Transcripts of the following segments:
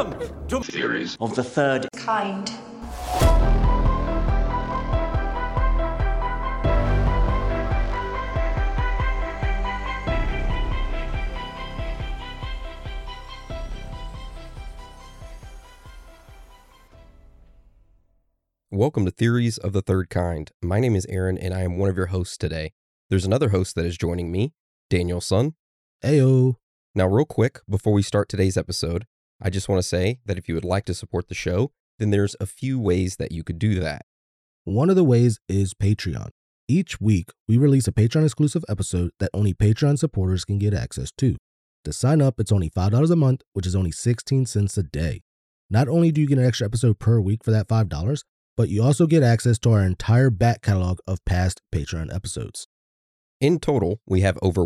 Welcome to Theories of the Third Kind. Welcome to Theories of the Third Kind. My name is Aaron, and I am one of your hosts today. There's another host that is joining me, Daniel Sun. Heyo. Now, real quick, before we start today's episode, I just want to say that if you would like to support the show, then there's a few ways that you could do that. One of the ways is Patreon. Each week, we release a Patreon-exclusive episode that only Patreon supporters can get access to. To sign up, it's only $5 a month, which is only 16 cents a day. Not only do you get an extra episode per week for that $5, but you also get access to our entire back catalog of past Patreon episodes. In total, we have over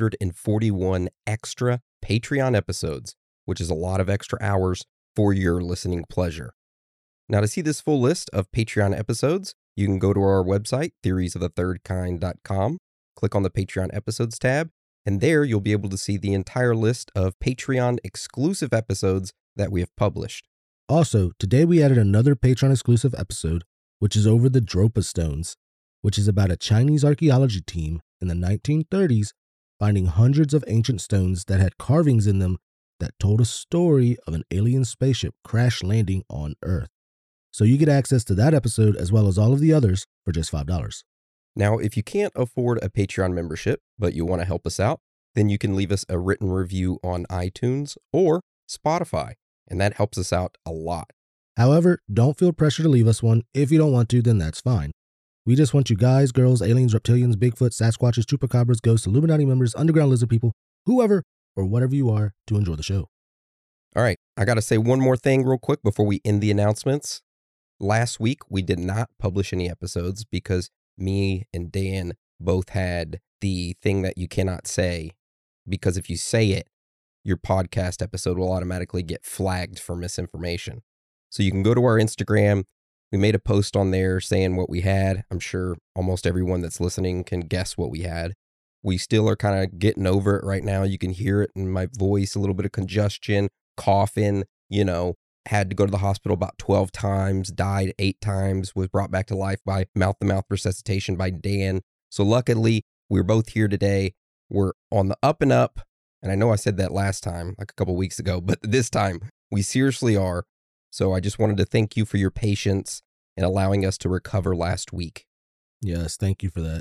141 extra Patreon episodes, which is a lot of extra hours for your listening pleasure. Now, to see this full list of Patreon episodes, you can go to our website, theoriesofthethirdkind.com, click on the Patreon episodes tab, and there you'll be able to see the entire list of Patreon exclusive episodes that we have published. Also, today we added another Patreon-exclusive episode, which is over the Dropa Stones, which is about a Chinese archaeology team in the 1930s finding hundreds of ancient stones that had carvings in them that told a story of an alien spaceship crash landing on Earth. So you get access to that episode as well as all of the others for just $5. Now, if you can't afford a Patreon membership, but you want to help us out, then you can leave us a written review on iTunes or Spotify, and that helps us out a lot. However, don't feel pressure to leave us one. If you don't want to, then that's fine. We just want you guys, girls, aliens, reptilians, Bigfoot, Sasquatches, Chupacabras, ghosts, Illuminati members, underground lizard people, whoever or whatever you are, to enjoy the show. All right, I got to say one more thing real quick before we end the announcements. Last week, we did not publish any episodes because me and Dan both had the thing that you cannot say, because if you say it, your podcast episode will automatically get flagged for misinformation. So you can go to our Instagram. We made a post on there saying what we had. I'm sure almost everyone that's listening can guess what we had. We still are kind of getting over it right now. You can hear it in my voice, a little bit of congestion, coughing, had to go to the hospital about 12 times, died 8 times, was brought back to life by mouth-to-mouth resuscitation by Dan. So luckily, we're both here today. We're on the up and up. And I know I said that last time, like a couple weeks ago, but this time we seriously are. So I just wanted to thank you for your patience in allowing us to recover last week. Yes, thank you for that.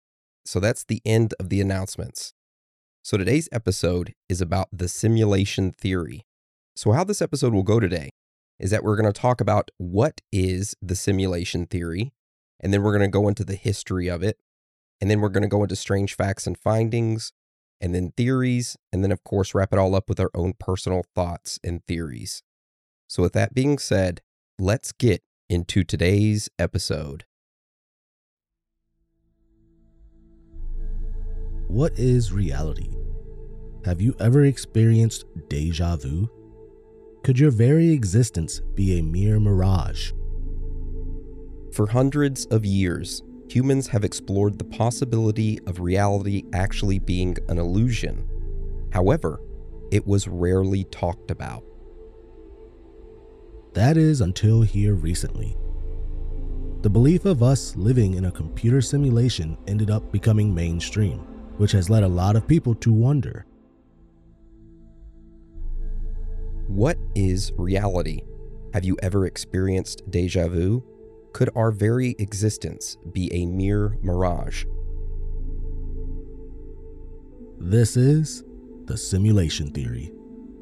So that's the end of the announcements. So today's episode is about the simulation theory. So how this episode will go today is that we're going to talk about what is the simulation theory, and then we're going to go into the history of it, and then we're going to go into strange facts and findings, and then theories, and then, of course, wrap it all up with our own personal thoughts and theories. So with that being said, let's get into today's episode. What is reality? Have you ever experienced déjà vu? Could your very existence be a mere mirage? For hundreds of years, humans have explored the possibility of reality actually being an illusion. However, it was rarely talked about. That is until here recently. The belief of us living in a computer simulation ended up becoming mainstream, which has led a lot of people to wonder. What is reality? Have you ever experienced déjà vu? Could our very existence be a mere mirage? This is the simulation theory.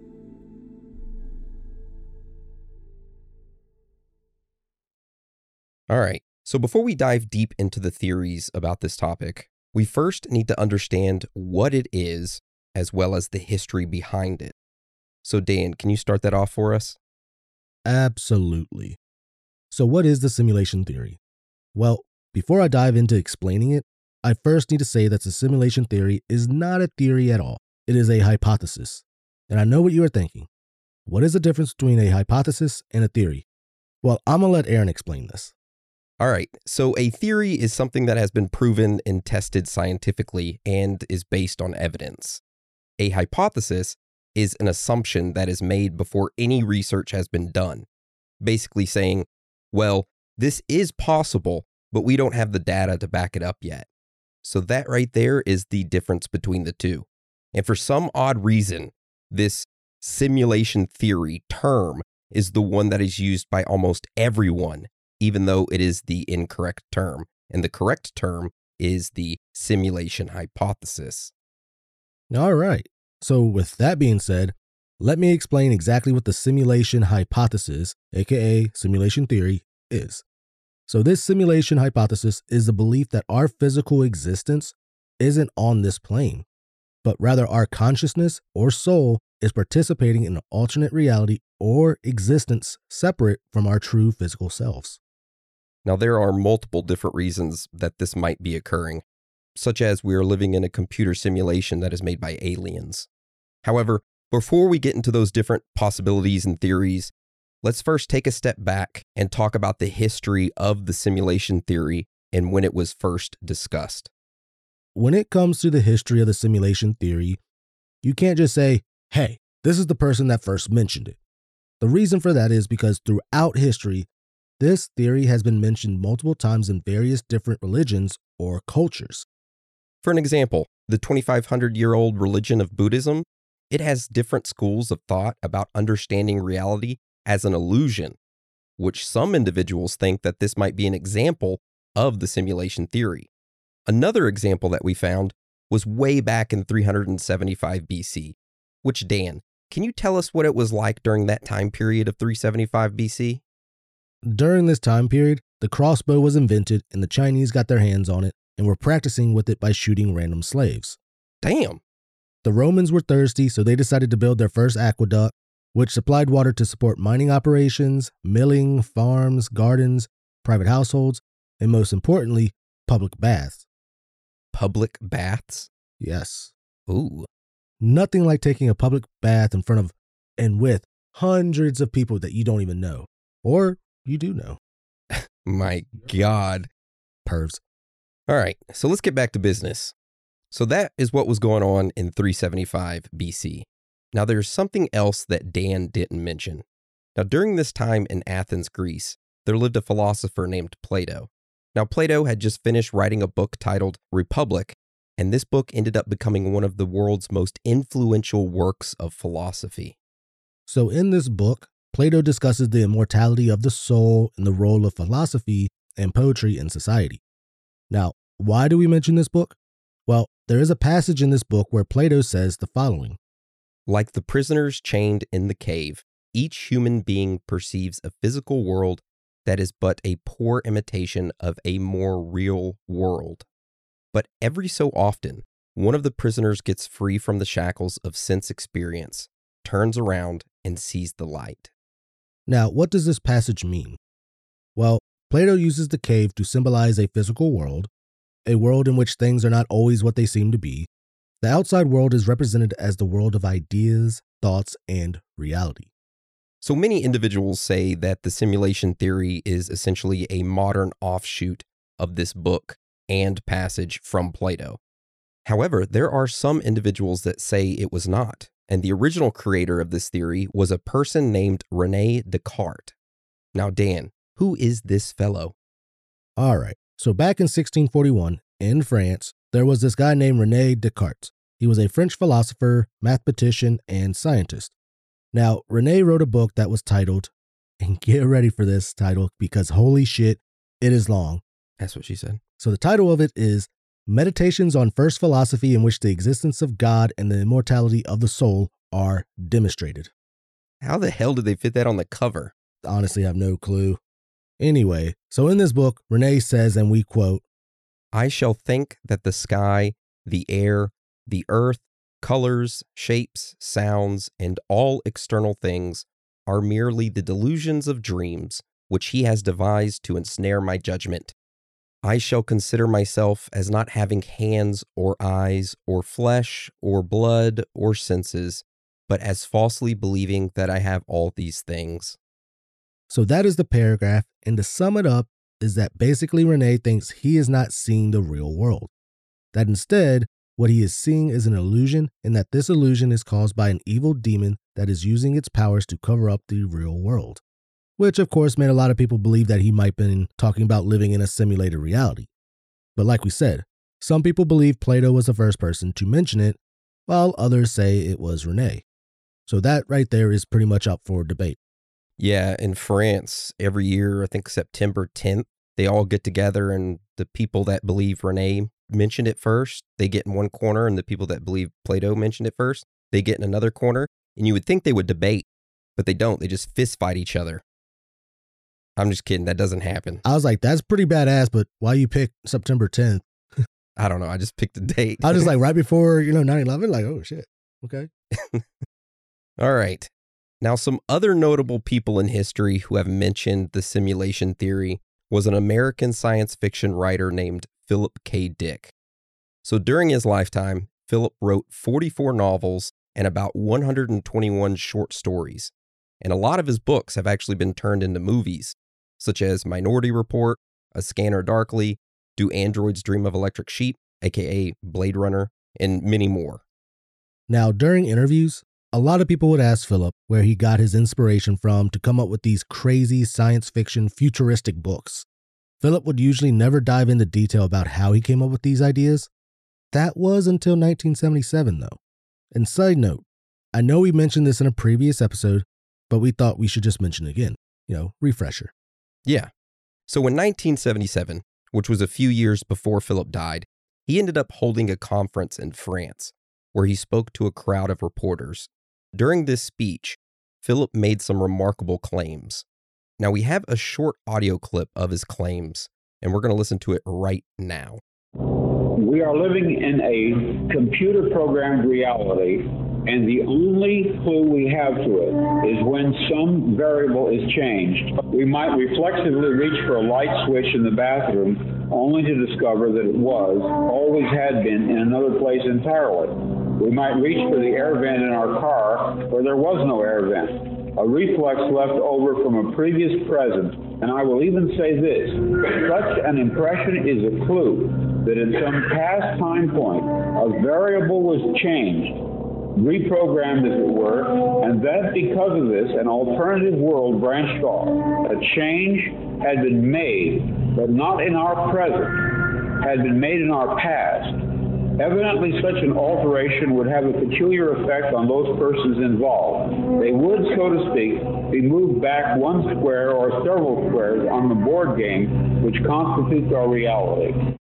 All right, so before we dive deep into the theories about this topic, we first need to understand what it is as well as the history behind it. So Dan, can you start that off for us? Absolutely. So what is the simulation theory? Well, before I dive into explaining it, I first need to say that the simulation theory is not a theory at all. It is a hypothesis. And I know what you are thinking. What is the difference between a hypothesis and a theory? Well, I'm going to let Aaron explain this. All right, so a theory is something that has been proven and tested scientifically and is based on evidence. A hypothesis is an assumption that is made before any research has been done, basically saying, well, this is possible, but we don't have the data to back it up yet. So that right there is the difference between the two. And for some odd reason, this simulation theory term is the one that is used by almost everyone, even though it is the incorrect term. And the correct term is the simulation hypothesis. All right. So with that being said, let me explain exactly what the simulation hypothesis, aka simulation theory, is. So this simulation hypothesis is the belief that our physical existence isn't on this plane, but rather our consciousness or soul is participating in an alternate reality or existence separate from our true physical selves. Now, there are multiple different reasons that this might be occurring, such as we are living in a computer simulation that is made by aliens. However, before we get into those different possibilities and theories, let's first take a step back and talk about the history of the simulation theory and when it was first discussed. When it comes to the history of the simulation theory, you can't just say, hey, this is the person that first mentioned it. The reason for that is because throughout history, this theory has been mentioned multiple times in various different religions or cultures. For an example, the 2,500-year-old religion of Buddhism, it has different schools of thought about understanding reality as an illusion, which some individuals think that this might be an example of the simulation theory. Another example that we found was way back in 375 BC, which, Dan, can you tell us what it was like during that time period of 375 BC? During this time period, the crossbow was invented and the Chinese got their hands on it and were practicing with it by shooting random slaves. Damn. The Romans were thirsty, so they decided to build their first aqueduct, which supplied water to support mining operations, milling, farms, gardens, private households, and most importantly, public baths. Public baths? Yes. Ooh. Nothing like taking a public bath in front of and with hundreds of people that you don't even know. Or you do know. My God. Pervs. All right, so let's get back to business. So that is what was going on in 375 BC. Now there's something else that Dan didn't mention. Now during this time in Athens, Greece, there lived a philosopher named Plato. Now Plato had just finished writing a book titled Republic, and this book ended up becoming one of the world's most influential works of philosophy. So in this book, Plato discusses the immortality of the soul and the role of philosophy and poetry in society. Now, why do we mention this book? Well, there is a passage in this book where Plato says the following. Like the prisoners chained in the cave, each human being perceives a physical world that is but a poor imitation of a more real world. But every so often, one of the prisoners gets free from the shackles of sense experience, turns around, and sees the light. Now, what does this passage mean? Well, Plato uses the cave to symbolize a physical world, a world in which things are not always what they seem to be. The outside world is represented as the world of ideas, thoughts, and reality. So many individuals say that the simulation theory is essentially a modern offshoot of this book and passage from Plato. However, there are some individuals that say it was not, and the original creator of this theory was a person named René Descartes. Now, Dan, who is this fellow? All right, so back in 1641, in France, there was this guy named René Descartes. He was a French philosopher, mathematician, and scientist. Now, René wrote a book that was titled, and get ready for this title because holy shit, it is long. That's what she said. So the title of it is Meditations on First Philosophy in which the existence of God and the immortality of the soul are demonstrated. How the hell did they fit that on the cover? Honestly, I have no clue. Anyway, so in this book, René says, and we quote, I shall think that the sky, the air, the earth, colors, shapes, sounds, and all external things are merely the delusions of dreams which he has devised to ensnare my judgment. I shall consider myself as not having hands or eyes or flesh or blood or senses, but as falsely believing that I have all these things. So that is the paragraph, and to sum it up is that basically René thinks he is not seeing the real world. That instead, what he is seeing is an illusion, and that this illusion is caused by an evil demon that is using its powers to cover up the real world. Which, of course, made a lot of people believe that he might have been talking about living in a simulated reality. But like we said, some people believe Plato was the first person to mention it, while others say it was Rene. So that right there is pretty much up for debate. Yeah, in France, every year, I think September 10th, they all get together, and the people that believe Rene mentioned it first, they get in one corner, and the people that believe Plato mentioned it first, they get in another corner. And you would think they would debate, but they don't. They just fist fight each other. I'm just kidding. That doesn't happen. I was like, that's pretty badass, but why you pick September 10th? I don't know. I just picked a date. I was just like, right before, 9/11, like, oh shit. Okay. All right. Now, some other notable people in history who have mentioned the simulation theory was an American science fiction writer named Philip K. Dick. So during his lifetime, Philip wrote 44 novels and about 121 short stories. And a lot of his books have actually been turned into movies, such as Minority Report, A Scanner Darkly, Do Androids Dream of Electric Sheep, aka Blade Runner, and many more. Now, during interviews, a lot of people would ask Philip where he got his inspiration from to come up with these crazy science fiction futuristic books. Philip would usually never dive into detail about how he came up with these ideas. That was until 1977, though. And side note, I know we mentioned this in a previous episode, but we thought we should just mention it again. Refresher. Yeah. So in 1977, which was a few years before Philip died, he ended up holding a conference in France where he spoke to a crowd of reporters. During this speech, Philip made some remarkable claims. Now, we have a short audio clip of his claims, and we're going to listen to it right now. We are living in a computer-programmed reality, and the only clue we have to it is when some variable is changed. We might reflexively reach for a light switch in the bathroom, only to discover that it always had been, in another place entirely. We might reach for the air vent in our car where there was no air vent. A reflex left over from a previous present, and I will even say this, such an impression is a clue that in some past time point, a variable was changed, reprogrammed as it were, and that because of this, an alternative world branched off. A change had been made, but not in our present, had been made in our past. Evidently, such an alteration would have a peculiar effect on those persons involved. They would, so to speak, be moved back one square or several squares on the board game, which constitutes our reality.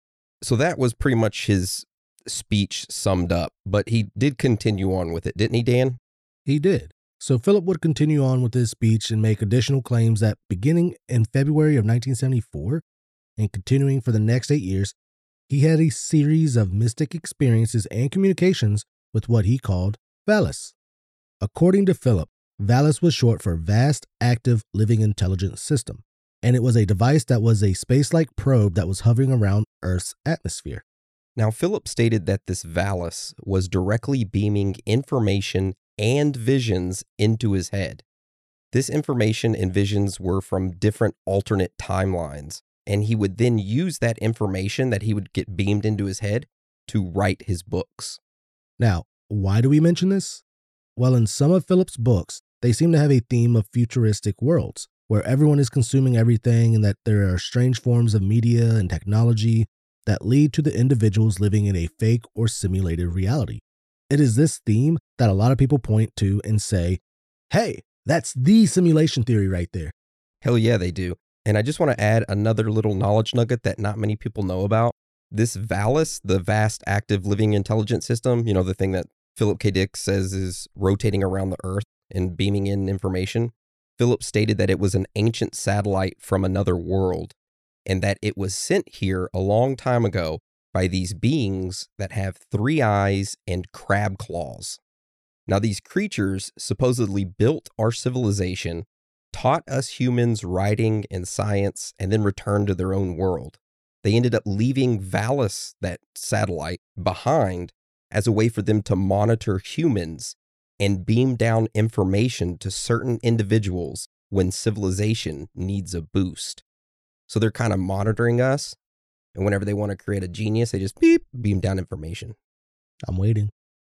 So that was pretty much his speech summed up, but he did continue on with it, didn't he, Dan? He did. So Philip would continue on with his speech and make additional claims that beginning in February of 1974 and continuing for the next 8 years, he had a series of mystic experiences and communications with what he called Valis. According to Philip, Valis was short for Vast Active Living Intelligence System, and it was a device that was a space-like probe that was hovering around Earth's atmosphere. Now, Philip stated that this Valis was directly beaming information and visions into his head. This information and visions were from different alternate timelines, and he would then use that information that he would get beamed into his head to write his books. Now, why do we mention this? Well, in some of Philip's books, they seem to have a theme of futuristic worlds, where everyone is consuming everything and that there are strange forms of media and technology that lead to the individuals living in a fake or simulated reality. It is this theme that a lot of people point to and say, hey, that's the simulation theory right there. Hell yeah, they do. And I just want to add another little knowledge nugget that not many people know about. This Valis, the Vast Active Living Intelligence System, the thing that Philip K. Dick says is rotating around the Earth and beaming in information. Philip stated that it was an ancient satellite from another world, and that it was sent here a long time ago by these beings that have 3 eyes and crab claws. Now, these creatures supposedly built our civilization, taught us humans writing and science, and then returned to their own world. They ended up leaving Valis, that satellite, behind as a way for them to monitor humans and beam down information to certain individuals when civilization needs a boost. So they're kind of monitoring us, and whenever they want to create a genius, they just beam down information. I'm waiting.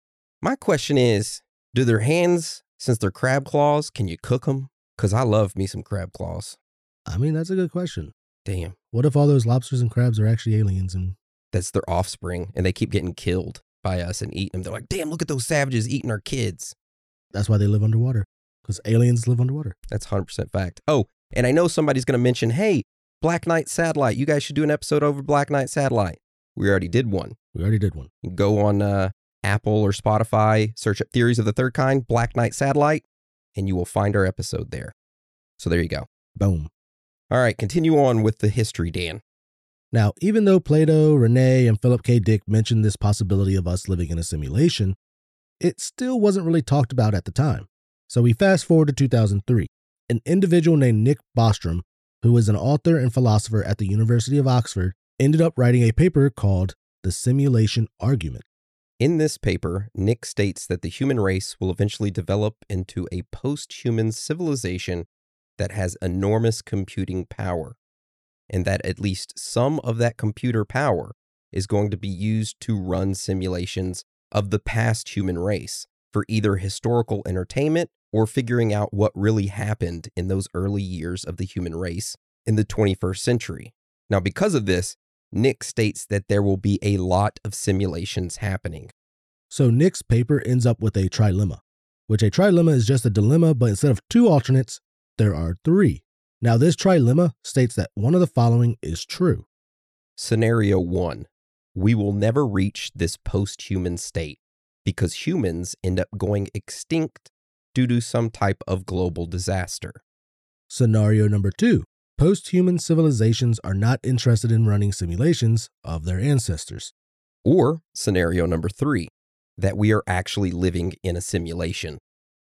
My question is, do their hands, since they're crab claws, can you cook them? Because I love me some crab claws. I mean, that's a good question. Damn. What if all those lobsters and crabs are actually aliens and That's their offspring, and they keep getting killed by us and eating them. They're like, damn, look at those savages eating our kids. that's why they live underwater? Because aliens live underwater. That's 100% fact. Oh, and I know somebody's going to mention, hey, Black Knight Satellite. You guys should do an episode over Black Knight Satellite. We already did one. We already did one. You can go on Apple or Spotify, search up Theories of the Third Kind, Black Knight Satellite, and you will find our episode there. So there you go. Boom. All right, continue on with the history, Dan. Now, even though Plato, Rene, and Philip K. Dick mentioned this possibility of us living in a simulation, it still wasn't really talked about at the time. So we fast forward to 2003. An individual named Nick Bostrom, who is an author and philosopher at the University of Oxford, ended up writing a paper called The Simulation Argument. In this paper, Nick states that the human race will eventually develop into a post-human civilization that has enormous computing power, and that at least some of that computer power is going to be used to run simulations of the past human race for either historical entertainment or figuring out what really happened in those early years of the human race in the 21st century. Now, because of this, Nick states that there will be a lot of simulations happening. So Nick's paper ends up with a trilemma, which a trilemma is just a dilemma, but instead of two alternates, there are three. Now, this trilemma states that one of the following is true. Scenario 1. We will never reach this post-human state because humans end up going extinct due to some type of global disaster. Scenario number 2. Post-human civilizations are not interested in running simulations of their ancestors. Or scenario number 3. That we are actually living in a simulation.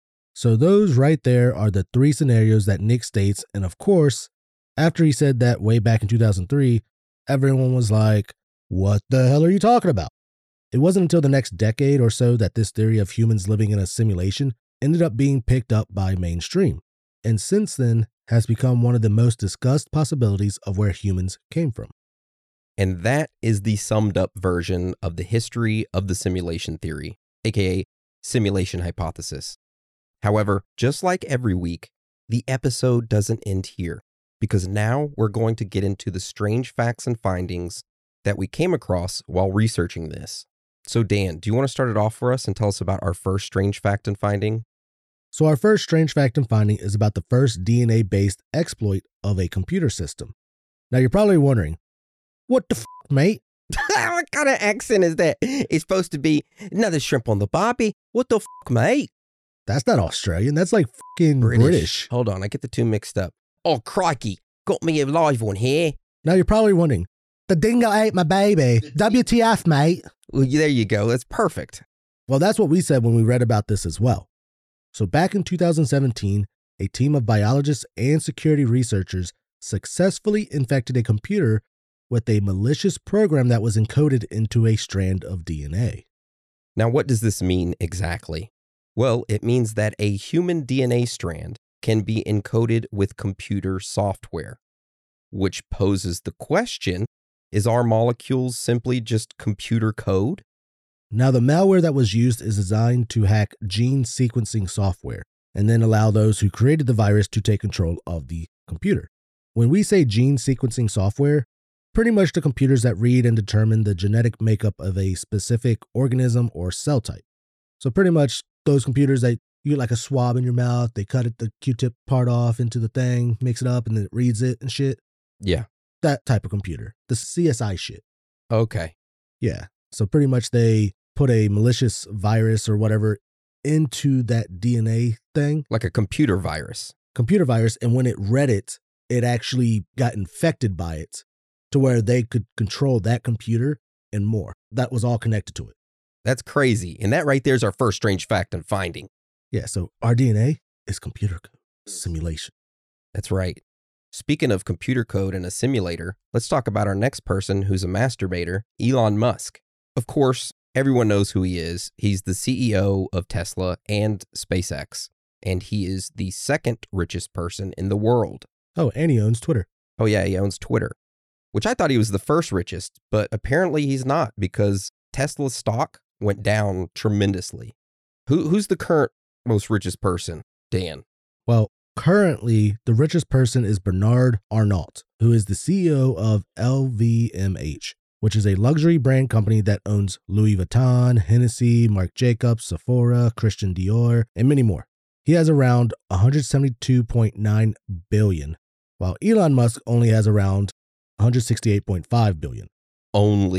So those right there are the three scenarios that Nick states. And of course, after he said that way back in 2003, everyone was like, what the hell are you talking about? It wasn't until the next decade or so that this theory of humans living in a simulation ended up being picked up by mainstream. And since then has become one of the most discussed possibilities of where humans came from. And that is the summed up version of the history of the simulation theory, aka simulation hypothesis. However, just like every week, the episode doesn't end here, because now we're going to get into the strange facts and findings that we came across while researching this. So Dan, do you want to start it off for us and tell us about our first strange fact and finding? So our first strange fact and finding is about the first DNA-based exploit of a computer system. Now you're probably wondering, what the f***, mate? What kind of accent is that? It's supposed to be another shrimp on the barbie. What the f***, mate? That's not Australian. That's like fucking British. Hold on, I get the two mixed up. Oh, crikey. Got me a live one here. Now you're probably wondering, the dingo ate my baby. WTF, mate? Well, there you go. That's perfect. Well, that's what we said when we read about this as well. So back in 2017, a team of biologists and security researchers successfully infected a computer with a malicious program that was encoded into a strand of DNA. Now, what does this mean exactly? Well, it means that a human DNA strand can be encoded with computer software, which poses the question, is our molecules simply just computer code? Now, the malware that was used is designed to hack gene sequencing software and then allow those who created the virus to take control of the computer. When we say gene sequencing software, pretty much the computers that read and determine the genetic makeup of a specific organism or cell type. So pretty much those computers that you get like a swab in your mouth, they cut it, the Q-tip part off into the thing, mix it up, and then it reads it and shit. Yeah. That type of computer. The CSI shit. Okay. Yeah. So pretty much they put a malicious virus or whatever into that DNA thing. Like a computer virus. Computer virus. And when it read it, it actually got infected by it to where they could control that computer and more. That was all connected to it. That's crazy. And that right there is our first strange fact and finding. Yeah. So our DNA is computer code simulation. That's right. Speaking of computer code and a simulator, let's talk about our next person who's a masturbator, Elon Musk. Of course, everyone knows who he is. He's the CEO of Tesla and SpaceX, and he is the second richest person in the world. Oh, and he owns Twitter. Oh yeah, he owns Twitter, which I thought he was the first richest, but apparently he's not, because Tesla's stock went down tremendously. Who's the current most richest person, Dan? Well, currently, the richest person is Bernard Arnault, who is the CEO of LVMH, which is a luxury brand company that owns Louis Vuitton, Hennessy, Marc Jacobs, Sephora, Christian Dior, and many more. He has around $172.9 billion, while Elon Musk only has around $168.5 billion. Only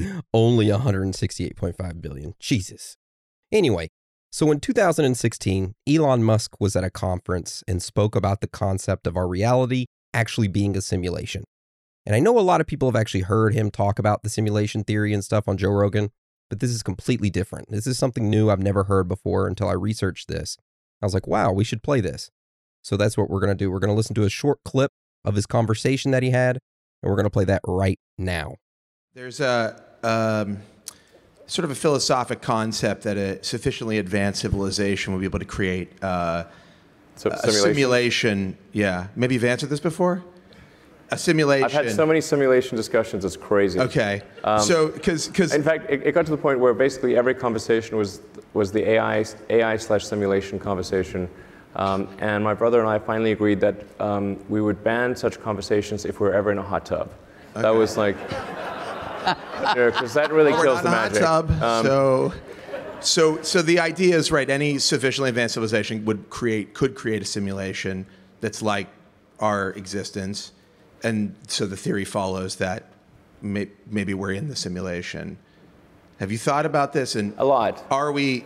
168.5 billion. Jesus. Anyway, so in 2016, Elon Musk was at a conference and spoke about the concept of our reality actually being a simulation. And I know a lot of people have actually heard him talk about the simulation theory and stuff on Joe Rogan, but this is completely different. This is something new I've never heard before until I researched this. I was like, wow, we should play this. So that's what we're going to do. We're going to listen to a short clip of his conversation that he had, and we're going to play that right now. There's a sort of a philosophic concept that a sufficiently advanced civilization will be able to create a simulation. Yeah. Maybe you've answered this before? A simulation. I've had so many simulation discussions, it's crazy. Okay. So, because in fact, it got to the point where basically every conversation was the AI/simulation conversation. And my brother and I finally agreed that we would ban such conversations if we were ever in a hot tub. Okay. That was like, because that really kills the magic. Hot tub, so the idea is right. Any sufficiently advanced civilization could create a simulation that's like our existence, and so the theory follows that maybe we're in the simulation. Have you thought about this? And a lot. Are we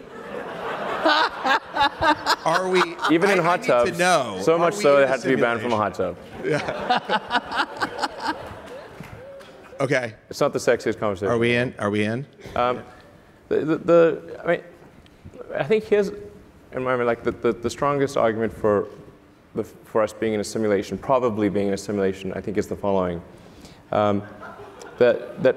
even in hot tubs? No. So much so it had to be banned from a hot tub. Yeah. Okay. It's not the sexiest conversation. Are we in? I think here's, in my mind, like the strongest argument for us being in a simulation, probably being in a simulation, I think is the following. That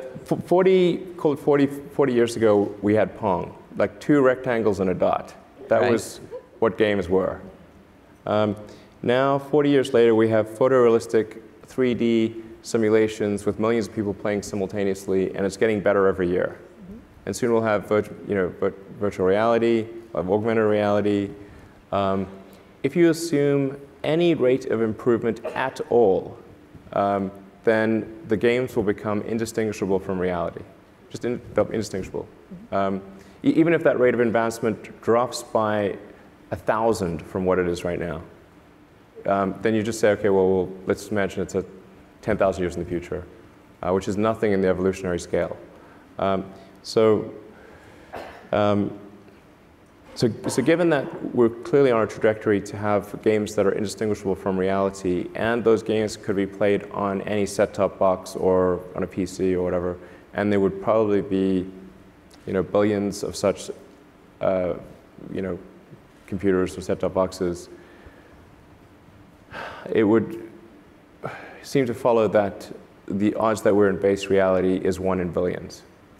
40 years ago, we had Pong, like 2 rectangles and a dot. That was what games were. Now, 40 years later, we have photorealistic 3D simulations with millions of people playing simultaneously, and it's getting better every year. Mm-hmm. And soon we'll have virtual reality, we'll have augmented reality. If you assume any rate of improvement at all, then the games will become indistinguishable from reality. They'll be indistinguishable. Even if that rate of advancement drops by 1,000 from what it is right now, then you just say, okay, well, let's imagine it's 10,000 years in the future, which is nothing in the evolutionary scale. So given that we're clearly on a trajectory to have games that are indistinguishable from reality, and those games could be played on any set-top box or on a PC or whatever, and there would probably be, billions of such, computers or set-top boxes, it would seem to follow that the odds that we're in base reality is 1 in billions.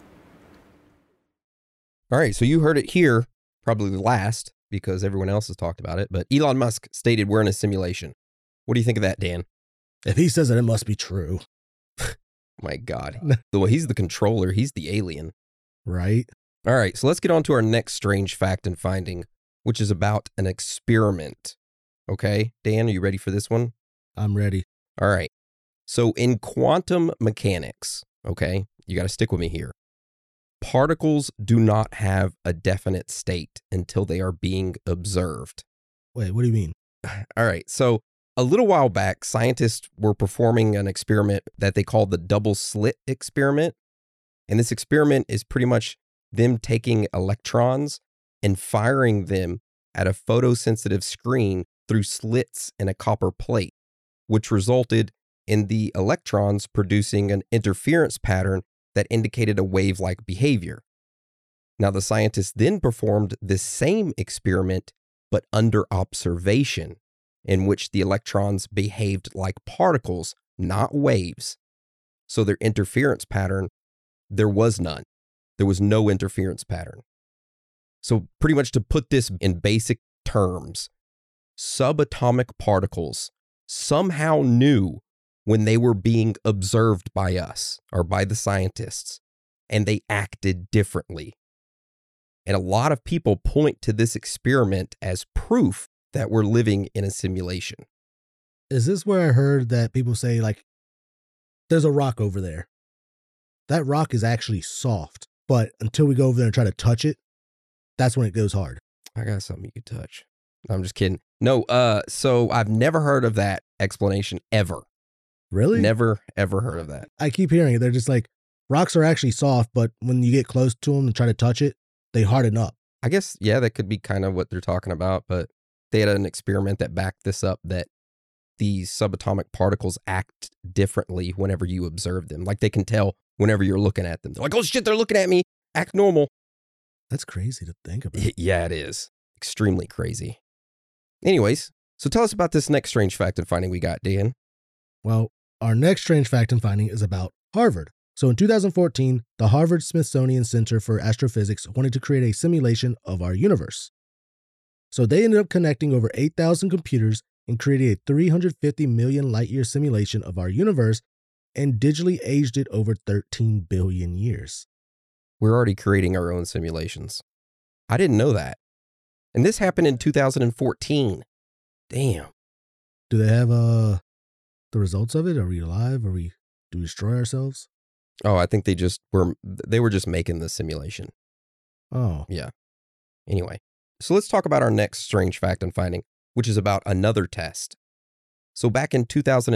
All right, so you heard it here, probably last, because everyone else has talked about it, but Elon Musk stated we're in a simulation. What do you think of that, Dan? If he says it, it must be true. My God. Well, he's the controller. He's the alien. Right? All right, so let's get on to our next strange fact and finding, which is about an experiment. Okay, Dan, are you ready for this one? I'm ready. All right. So in quantum mechanics, okay, you got to stick with me here. Particles do not have a definite state until they are being observed. Wait, what do you mean? All right. So a little while back, scientists were performing an experiment that they called the double slit experiment. And this experiment is pretty much them taking electrons and firing them at a photosensitive screen through slits in a copper plate, which resulted in the electrons producing an interference pattern that indicated a wave-like behavior. Now, the scientists then performed this same experiment, but under observation, in which the electrons behaved like particles, not waves. So their interference pattern, there was none. There was no interference pattern. So pretty much to put this in basic terms, subatomic particles somehow knew when they were being observed by us or by the scientists, and they acted differently. And a lot of people point to this experiment as proof that we're living in a simulation. Is this where I heard that people say, like, there's a rock over there? That rock is actually soft, but until we go over there and try to touch it, that's when it goes hard. I got something you could touch. I'm just kidding. No, so I've never heard of that explanation ever. Really? Never, ever heard of that. I keep hearing it. They're just like, rocks are actually soft, but when you get close to them and try to touch it, they harden up. I guess, yeah, that could be kind of what they're talking about, but they had an experiment that backed this up, that these subatomic particles act differently whenever you observe them. Like they can tell whenever you're looking at them. They're like, oh shit, they're looking at me. Act normal. That's crazy to think about. Yeah, it is. Extremely crazy. Anyways, so tell us about this next strange fact and finding we got, Dan. Well, our next strange fact and finding is about Harvard. So in 2014, the Harvard-Smithsonian Center for Astrophysics wanted to create a simulation of our universe. So they ended up connecting over 8,000 computers and created a 350 million light-year simulation of our universe and digitally aged it over 13 billion years. We're already creating our own simulations. I didn't know that. And this happened in 2014. Damn. Do they have the results of it? Are we alive? Do we destroy ourselves? Oh, I think they were just making the simulation. Oh. Yeah. Anyway, so let's talk about our next strange fact and finding, which is about another test. So back in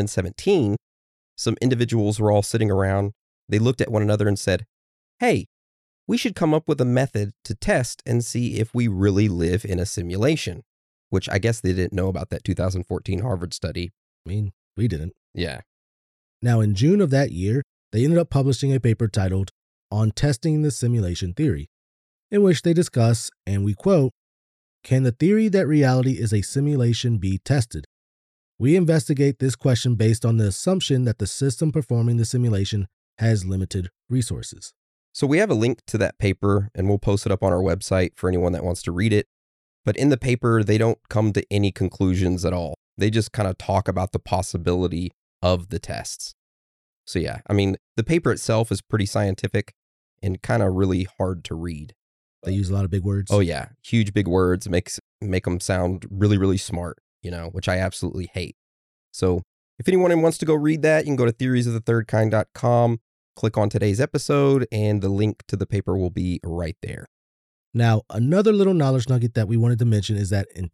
2017, some individuals were all sitting around. They looked at one another and said, hey, we should come up with a method to test and see if we really live in a simulation, which I guess they didn't know about that 2014 Harvard study. I mean, we didn't. Yeah. Now, in June of that year, they ended up publishing a paper titled On Testing the Simulation Theory, in which they discuss, and we quote, "Can the theory that reality is a simulation be tested? We investigate this question based on the assumption that the system performing the simulation has limited resources." So we have a link to that paper, and we'll post it up on our website for anyone that wants to read it. But in the paper, they don't come to any conclusions at all. They just kind of talk about the possibility of the tests. So yeah, I mean, the paper itself is pretty scientific and kind of really hard to read. They use a lot of big words. Oh yeah, huge big words, make them sound really, really smart, which I absolutely hate. So if anyone wants to go read that, you can go to theoriesofthethirdkind.com, click on today's episode, and the link to the paper will be right there. Now, another little knowledge nugget that we wanted to mention is that in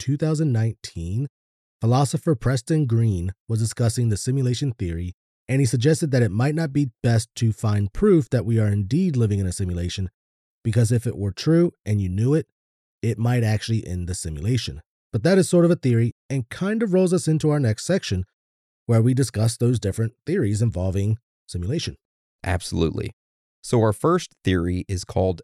2019, philosopher Preston Green was discussing the simulation theory, and he suggested that it might not be best to find proof that we are indeed living in a simulation, because if it were true and you knew it, it might actually end the simulation. But that is sort of a theory and kind of rolls us into our next section, where we discuss those different theories involving simulation. Absolutely. So our first theory is called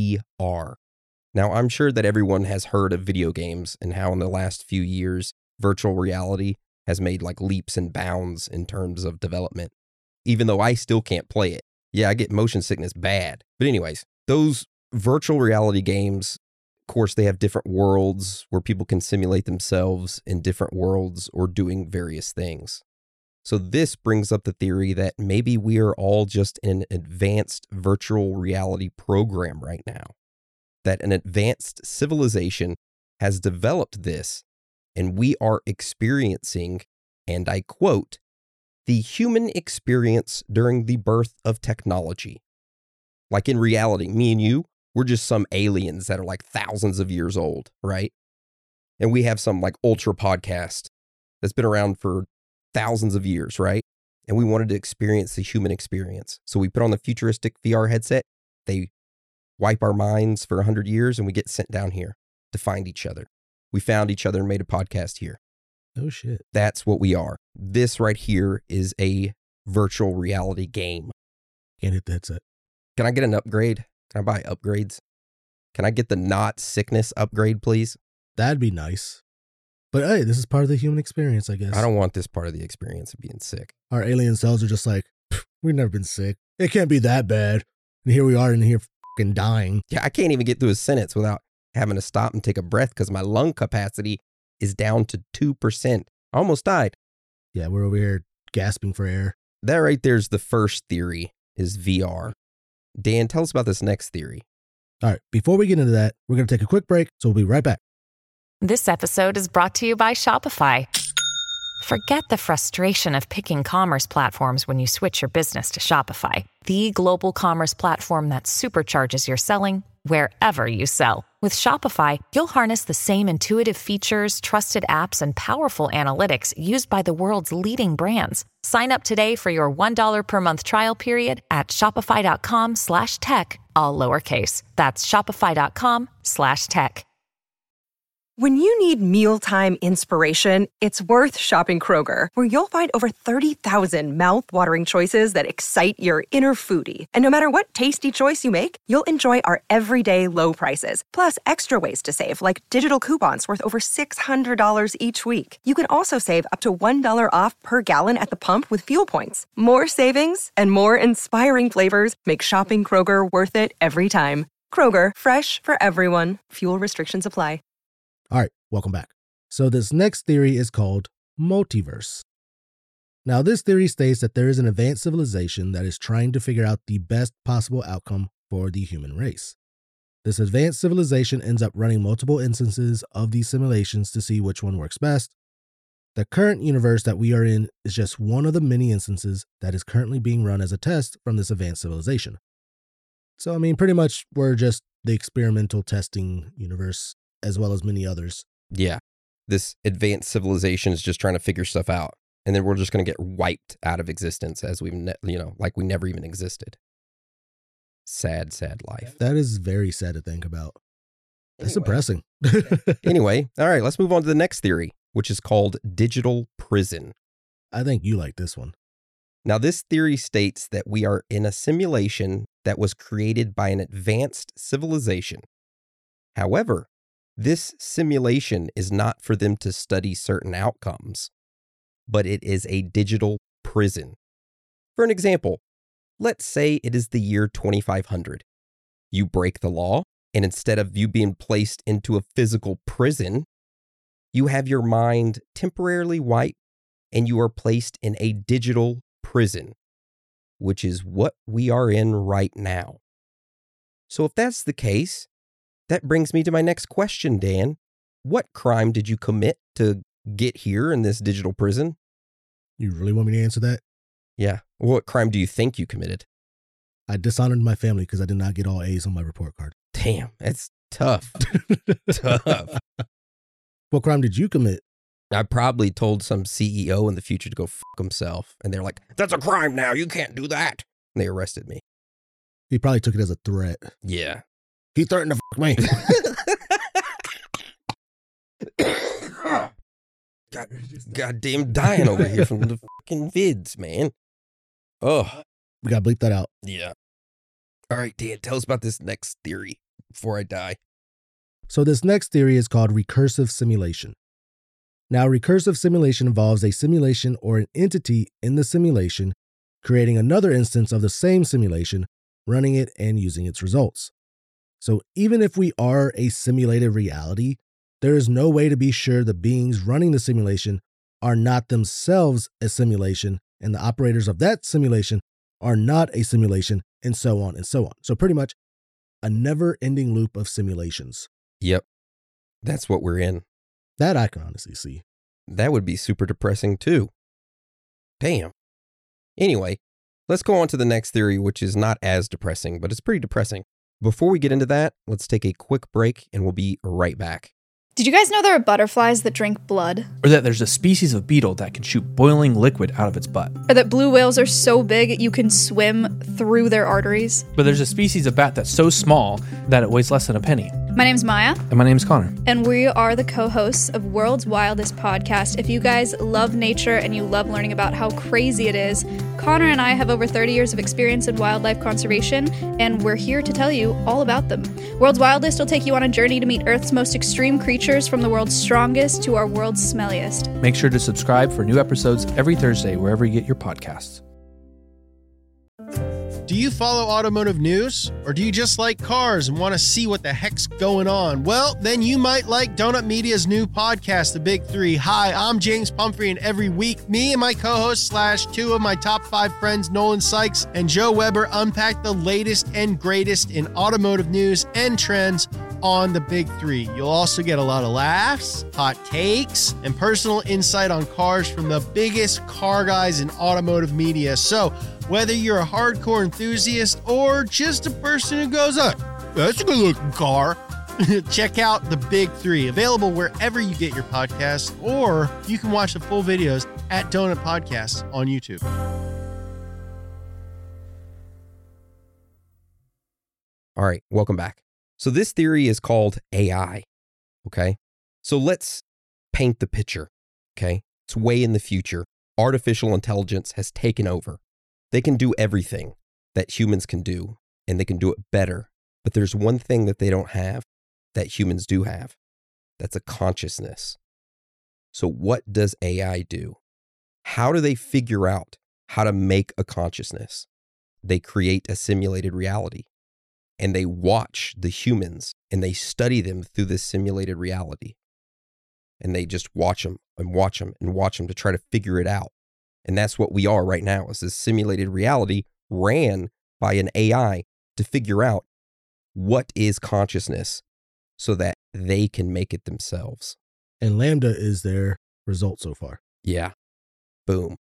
VR. Now, I'm sure that everyone has heard of video games and how in the last few years, virtual reality has made like leaps and bounds in terms of development, even though I still can't play it. Yeah, I get motion sickness bad. But anyways, those virtual reality games, of course, they have different worlds where people can simulate themselves in different worlds or doing various things. So this brings up the theory that maybe we are all just in an advanced virtual reality program right now. That an advanced civilization has developed this, and we are experiencing, and I quote, the human experience during the birth of technology. Like in reality, me and you, we're just some aliens that are like thousands of years old, right? And we have some like ultra podcast that's been around for thousands of years, right? And we wanted to experience the human experience. So we put on the futuristic VR headset. They wipe our minds for 100 years and we get sent down here to find each other. We found each other and made a podcast here. Oh shit. That's what we are. This right here is a virtual reality game. Can't hit the headset. Can I get an upgrade? Can I buy upgrades? Can I get the not sickness upgrade, please? That'd be nice. But hey, this is part of the human experience, I guess. I don't want this part of the experience of being sick. Our alien cells are just like, we've never been sick. It can't be that bad. And here we are in here fucking dying. Yeah, I can't even get through a sentence without having to stop and take a breath because my lung capacity is down to 2%. I almost died. Yeah, we're over here gasping for air. That right there's the first theory, is VR. Dan, tell us about this next theory. All right, before we get into that, we're going to take a quick break, so we'll be right back. This episode is brought to you by Shopify. Forget the frustration of picking commerce platforms when you switch your business to Shopify, the global commerce platform that supercharges your selling wherever you sell. With Shopify, you'll harness the same intuitive features, trusted apps, and powerful analytics used by the world's leading brands. Sign up today for your $1 per month trial period at shopify.com/tech, all lowercase. That's shopify.com/tech. When you need mealtime inspiration, it's worth shopping Kroger, where you'll find over 30,000 mouth-watering choices that excite your inner foodie. And no matter what tasty choice you make, you'll enjoy our everyday low prices, plus extra ways to save, like digital coupons worth over $600 each week. You can also save up to $1 off per gallon at the pump with fuel points. More savings and more inspiring flavors make shopping Kroger worth it every time. Kroger, fresh for everyone. Fuel restrictions apply. All right, welcome back. So this next theory is called multiverse. Now, this theory states that there is an advanced civilization that is trying to figure out the best possible outcome for the human race. This advanced civilization ends up running multiple instances of these simulations to see which one works best. The current universe that we are in is just one of the many instances that is currently being run as a test from this advanced civilization. So, I mean, pretty much we're just the experimental testing universe, as well as many others. Yeah. This advanced civilization is just trying to figure stuff out. And then we're just going to get wiped out of existence as we've, like we never even existed. Sad, sad life. That is very sad to think about. That's Anyway. depressing. Anyway, all right, let's move on to the next theory, which is called digital prison. I think you like this one. Now, this theory states that we are in a simulation that was created by an advanced civilization. However, this simulation is not for them to study certain outcomes, but it is a digital prison. For an example, let's say it is the year 2500. You break the law, and instead of you being placed into a physical prison, you have your mind temporarily wiped and you are placed in a digital prison, which is what we are in right now. So if that's the case, that brings me to my next question, Dan. What crime did you commit to get here in this digital prison? You really want me to answer that? Yeah. What crime do you think you committed? I dishonored my family because I did not get all A's on my report card. Damn, that's tough. Tough. What crime did you commit? I probably told some CEO in the future to go fuck himself. And they're like, that's a crime now. You can't do that. And they arrested me. He probably took it as a threat. Yeah. He threatened to fuck me. Goddamn dying over here from the fucking vids, man. Oh. We gotta bleep that out. Yeah. All right, Dan, tell us about this next theory before I die. So this next theory is called recursive simulation. Now, recursive simulation involves a simulation or an entity in the simulation creating another instance of the same simulation, running it, and using its results. So even if we are a simulated reality, there is no way to be sure the beings running the simulation are not themselves a simulation, and the operators of that simulation are not a simulation, and so on and so on. So pretty much a never-ending loop of simulations. Yep. That's what we're in. That I can honestly see. That would be super depressing too. Damn. Anyway, let's go on to the next theory, which is not as depressing, but it's pretty depressing. Before we get into that, let's take a quick break and we'll be right back. Did you guys know there are butterflies that drink blood? Or that there's a species of beetle that can shoot boiling liquid out of its butt? Or that blue whales are so big you can swim through their arteries? But there's a species of bat that's so small that it weighs less than a penny. My name's Maya. And my name's Connor. And we are the co-hosts of World's Wildest Podcast. If you guys love nature and you love learning about how crazy it is, Connor and I have over 30 years of experience in wildlife conservation, and we're here to tell you all about them. World's Wildest will take you on a journey to meet Earth's most extreme creatures, from the world's strongest to our world's smelliest. Make sure to subscribe for new episodes every Thursday wherever you get your podcasts. Do you follow automotive news? Or do you just like cars and want to see what the heck's going on? Well, then you might like Donut Media's new podcast, The Big Three. Hi, I'm James Pumphrey, and every week, me and my co-host / two of my top 5 friends, Nolan Sykes and Joe Weber, unpack the latest and greatest in automotive news and trends on The Big Three. You'll also get a lot of laughs, hot takes, and personal insight on cars from the biggest car guys in automotive media. So whether you're a hardcore enthusiast or just a person who goes, that's a good looking car, check out The Big Three, available wherever you get your podcasts, or you can watch the full videos at Donut Podcasts on YouTube. All right, welcome back. So this theory is called AI, okay? So let's paint the picture, okay? It's way in the future. Artificial intelligence has taken over. They can do everything that humans can do, and they can do it better. But there's one thing that they don't have that humans do have. That's a consciousness. So what does AI do? How do they figure out how to make a consciousness? They create a simulated reality, and they watch the humans, and they study them through this simulated reality. And they just watch them and watch them and watch them to try to figure it out. And that's what we are right now, is this simulated reality ran by an AI to figure out what is consciousness so that they can make it themselves. And LaMDA is their result so far. Yeah. Boom.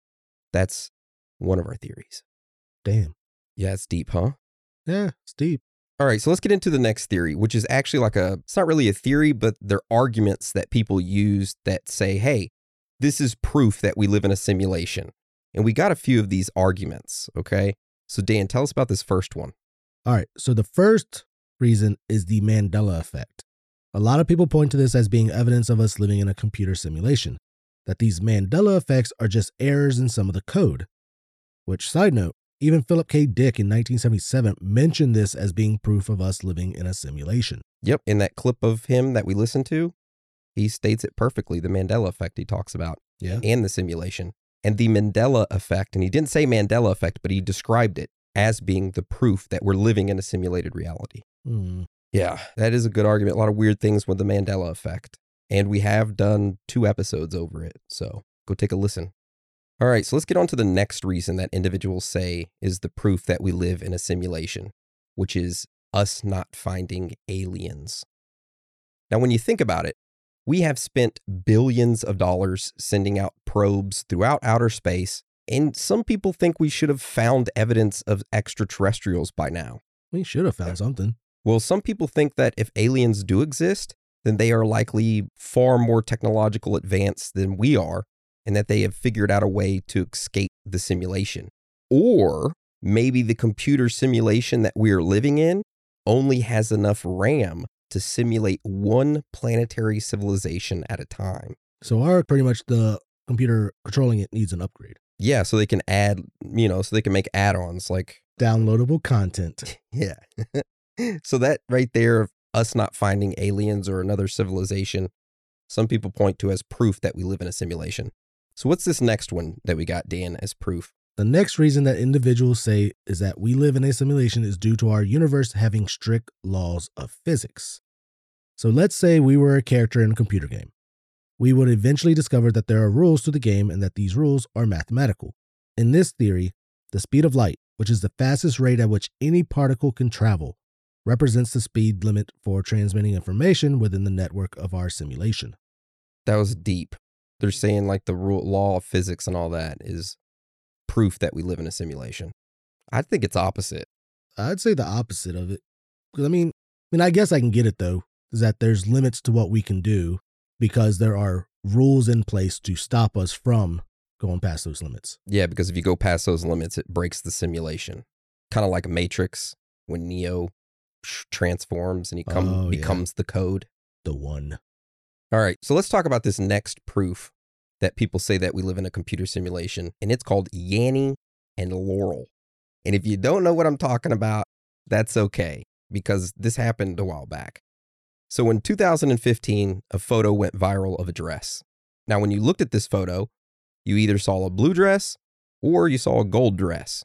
That's one of our theories. Damn. Yeah, it's deep, huh? Yeah, it's deep. All right, so let's get into the next theory, which is actually it's not really a theory, but they're arguments that people use that say, hey, this is proof that we live in a simulation. And we got a few of these arguments, okay? So Dan, tell us about this first one. All right, so the first reason is the Mandela effect. A lot of people point to this as being evidence of us living in a computer simulation, that these Mandela effects are just errors in some of the code. Which, side note, even Philip K. Dick in 1977 mentioned this as being proof of us living in a simulation. Yep, in that clip of him that we listened to, he states it perfectly, the Mandela effect he talks about, and the simulation. And the Mandela effect, and he didn't say Mandela effect, but he described it as being the proof that we're living in a simulated reality. Yeah, that is a good argument. A lot of weird things with the Mandela effect. And we have done 2 episodes over it, so go take a listen. All right, so let's get on to the next reason that individuals say is the proof that we live in a simulation, which is us not finding aliens. Now, when you think about it, we have spent billions of dollars sending out probes throughout outer space, and some people think we should have found evidence of extraterrestrials by now. We should have found something. Well, some people think that if aliens do exist, then they are likely far more technological advanced than we are, and that they have figured out a way to escape the simulation. Or maybe the computer simulation that we are living in only has enough RAM to simulate one planetary civilization at a time. So pretty much the computer controlling it needs an upgrade. Yeah, so they can add, so they can make add-ons like downloadable content. Yeah. So that right there, us not finding aliens or another civilization, some people point to as proof that we live in a simulation. So what's this next one that we got, Dan, as proof? The next reason that individuals say is that we live in a simulation is due to our universe having strict laws of physics. So let's say we were a character in a computer game. We would eventually discover that there are rules to the game and that these rules are mathematical. In this theory, the speed of light, which is the fastest rate at which any particle can travel, represents the speed limit for transmitting information within the network of our simulation. That was deep. They're saying like the law of physics and all that is proof that we live in a simulation. I think it's opposite. I'd say the opposite of it. Because I guess I can get it though, is that there's limits to what we can do because there are rules in place to stop us from going past those limits. Yeah, because if you go past those limits, it breaks the simulation. Kind of like Matrix when Neo transforms and he becomes the code. The one. All right, so let's talk about this next proof that people say that we live in a computer simulation, and it's called Yanny and Laurel. And if you don't know what I'm talking about, that's okay, because this happened a while back. So in 2015, a photo went viral of a dress. Now, when you looked at this photo, you either saw a blue dress or you saw a gold dress.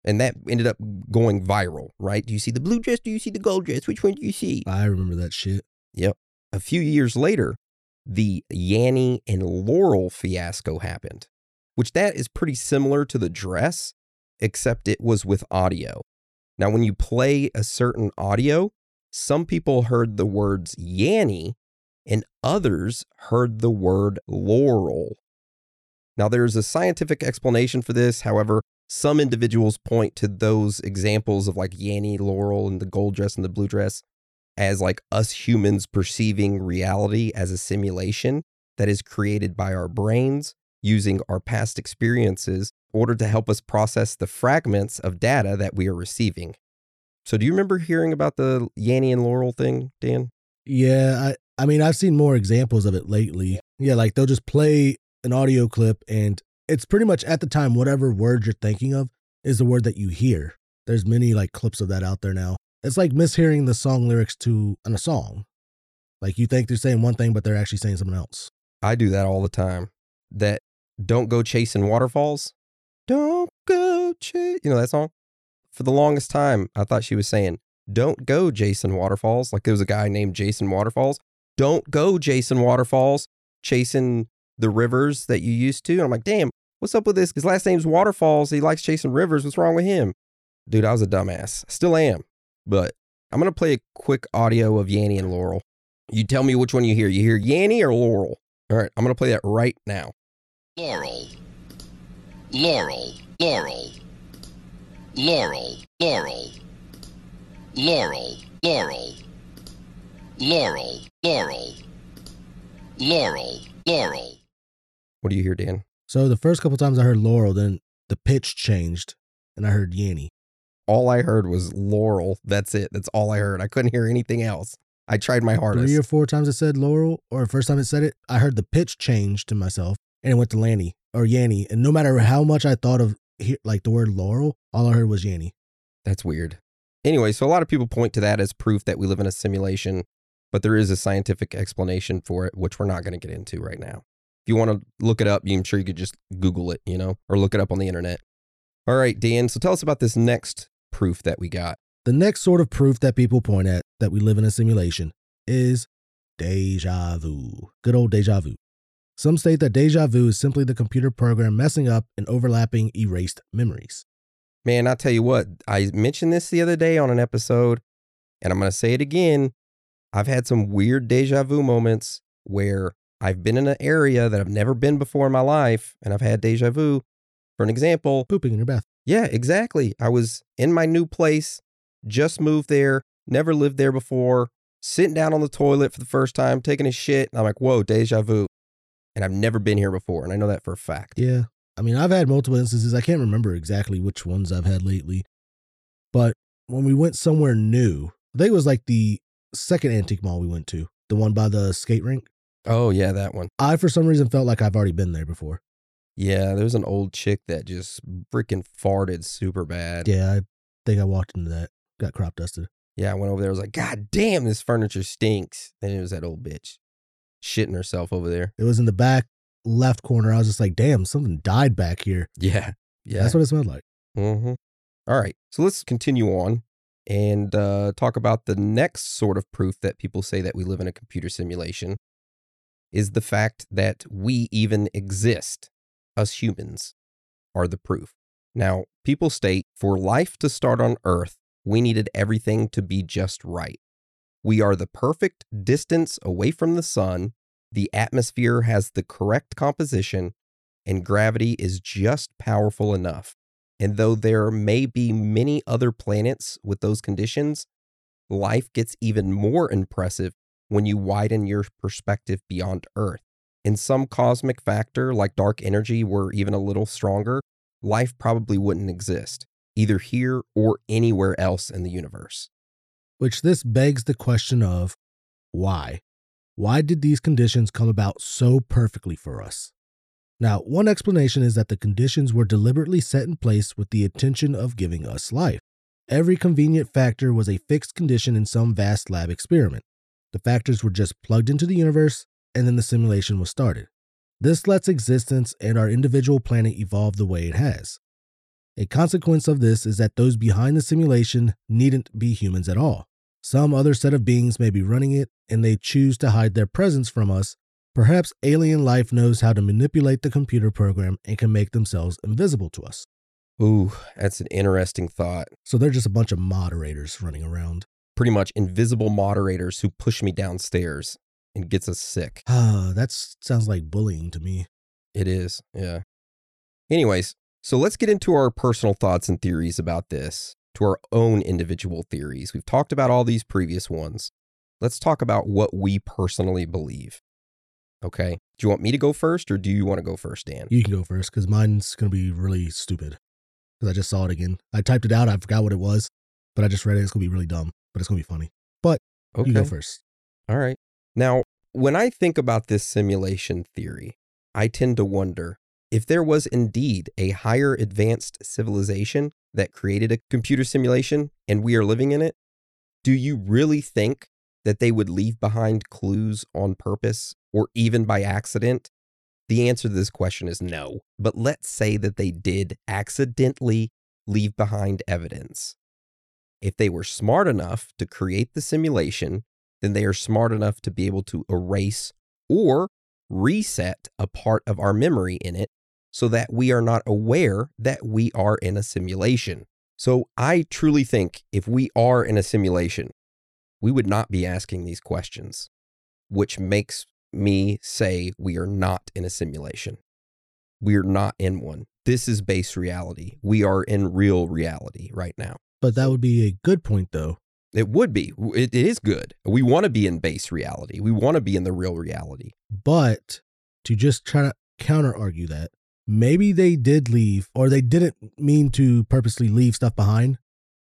And that ended up going viral, right? Do you see the blue dress? Do you see the gold dress? Which one do you see? I remember that shit. Yep. A few years later, the Yanny and Laurel fiasco happened, which that is pretty similar to the dress, except it was with audio. Now, when you play a certain audio, some people heard the words Yanny and others heard the word Laurel. Now, there's a scientific explanation for this. However, some individuals point to those examples of like Yanny, Laurel, and the gold dress and the blue dress as like us humans perceiving reality as a simulation that is created by our brains using our past experiences in order to help us process the fragments of data that we are receiving. So do you remember hearing about the Yanny and Laurel thing, Dan? Yeah, I mean, I've seen more examples of it lately. Yeah, like they'll just play an audio clip and it's pretty much at the time, whatever word you're thinking of is the word that you hear. There's many like clips of that out there now. It's like mishearing the song lyrics to a song. Like you think they're saying one thing, but they're actually saying something else. I do that all the time. That don't go chasing waterfalls. Don't go chase. You know that song? For the longest time, I thought she was saying, don't go Jason Waterfalls. Like there was a guy named Jason Waterfalls. Don't go Jason Waterfalls chasing the rivers that you used to. And I'm like, damn, what's up with this? His last name's Waterfalls. He likes chasing rivers. What's wrong with him? Dude, I was a dumbass. Still am. But I'm going to play a quick audio of Yanny and Laurel. You tell me which one you hear. You hear Yanny or Laurel? All right, I'm going to play that right now. Laurel. Laurel. Laurel. Laurel. Laurel. Laurel. Laurel. Laurel. Laurel. Laurel. Laurel. What do you hear, Dan? So the first couple times I heard Laurel, then the pitch changed and I heard Yanny. All I heard was Laurel. That's it. That's all I heard. I couldn't hear anything else. I tried my hardest. 3 or 4 times it said Laurel, or the first time it said it, I heard the pitch change to myself and it went to Lanny or Yanny. And no matter how much I thought of like the word Laurel, all I heard was Yanny. That's weird. Anyway, so a lot of people point to that as proof that we live in a simulation, but there is a scientific explanation for it, which we're not going to get into right now. If you want to look it up, I'm sure you could just Google it, or look it up on the internet. All right, Dan, so tell us about this next proof that we got. The next sort of proof that people point at that we live in a simulation is deja vu. Good old deja vu. Some state that deja vu is simply the computer program messing up and overlapping erased memories. Man, I'll tell you what, I mentioned this the other day on an episode, and I'm going to say it again. I've had some weird deja vu moments where I've been in an area that I've never been before in my life, and I've had deja vu. For an example, pooping in your bath. Yeah, exactly. I was in my new place, just moved there, never lived there before, sitting down on the toilet for the first time, taking a shit, and I'm like, whoa, deja vu. And I've never been here before, and I know that for a fact. Yeah. I mean, I've had multiple instances. I can't remember exactly which ones I've had lately. But when we went somewhere new, I think it was like the second antique mall we went to, the one by the skate rink. Oh, yeah, that one. I, for some reason, felt like I've already been there before. Yeah, there was an old chick that just freaking farted super bad. Yeah, I think I walked into that. Got crop dusted. Yeah, I went over there. I was like, God damn, this furniture stinks. And it was that old bitch shitting herself over there. It was in the back left corner. I was just like, damn, something died back here. Yeah. Yeah. That's what it smelled like. Mm-hmm. All right. So let's continue on and talk about the next sort of proof that people say that we live in a computer simulation is the fact that we even exist. Us humans are the proof. Now, people state for life to start on Earth, we needed everything to be just right. We are the perfect distance away from the sun, the atmosphere has the correct composition, and gravity is just powerful enough. And though there may be many other planets with those conditions, life gets even more impressive when you widen your perspective beyond Earth. In some cosmic factor, like dark energy, were even a little stronger, life probably wouldn't exist, either here or anywhere else in the universe. Which this begs the question of why? Why did these conditions come about so perfectly for us? Now, one explanation is that the conditions were deliberately set in place with the intention of giving us life. Every convenient factor was a fixed condition in some vast lab experiment. The factors were just plugged into the universe, and then the simulation was started. This lets existence and our individual planet evolve the way it has. A consequence of this is that those behind the simulation needn't be humans at all. Some other set of beings may be running it, and they choose to hide their presence from us. Perhaps alien life knows how to manipulate the computer program and can make themselves invisible to us. Ooh, that's an interesting thought. So they're just a bunch of moderators running around. Pretty much invisible moderators who push me downstairs and gets us sick. That sounds like bullying to me. It is, yeah. Anyways, so let's get into our personal thoughts and theories about this, to our own individual theories. We've talked about all these previous ones. Let's talk about what we personally believe. Okay. Do you want me to go first, or do you want to go first, Dan? You can go first, because mine's going to be really stupid. Because I just saw it again. I typed it out. I forgot what it was, but I just read it. It's going to be really dumb, but it's going to be funny. But okay. You go first. All right. Now, when I think about this simulation theory, I tend to wonder if there was indeed a higher advanced civilization that created a computer simulation and we are living in it, do you really think that they would leave behind clues on purpose or even by accident? The answer to this question is no. But let's say that they did accidentally leave behind evidence. If they were smart enough to create the simulation, then they are smart enough to be able to erase or reset a part of our memory in it so that we are not aware that we are in a simulation. So I truly think if we are in a simulation, we would not be asking these questions, which makes me say we are not in a simulation. We are not in one. This is base reality. We are in real reality right now. But that would be a good point, though. It would be. It is good. We want to be in base reality. We want to be in the real reality. But to just try to counter argue that, maybe they did leave, or they didn't mean to purposely leave stuff behind.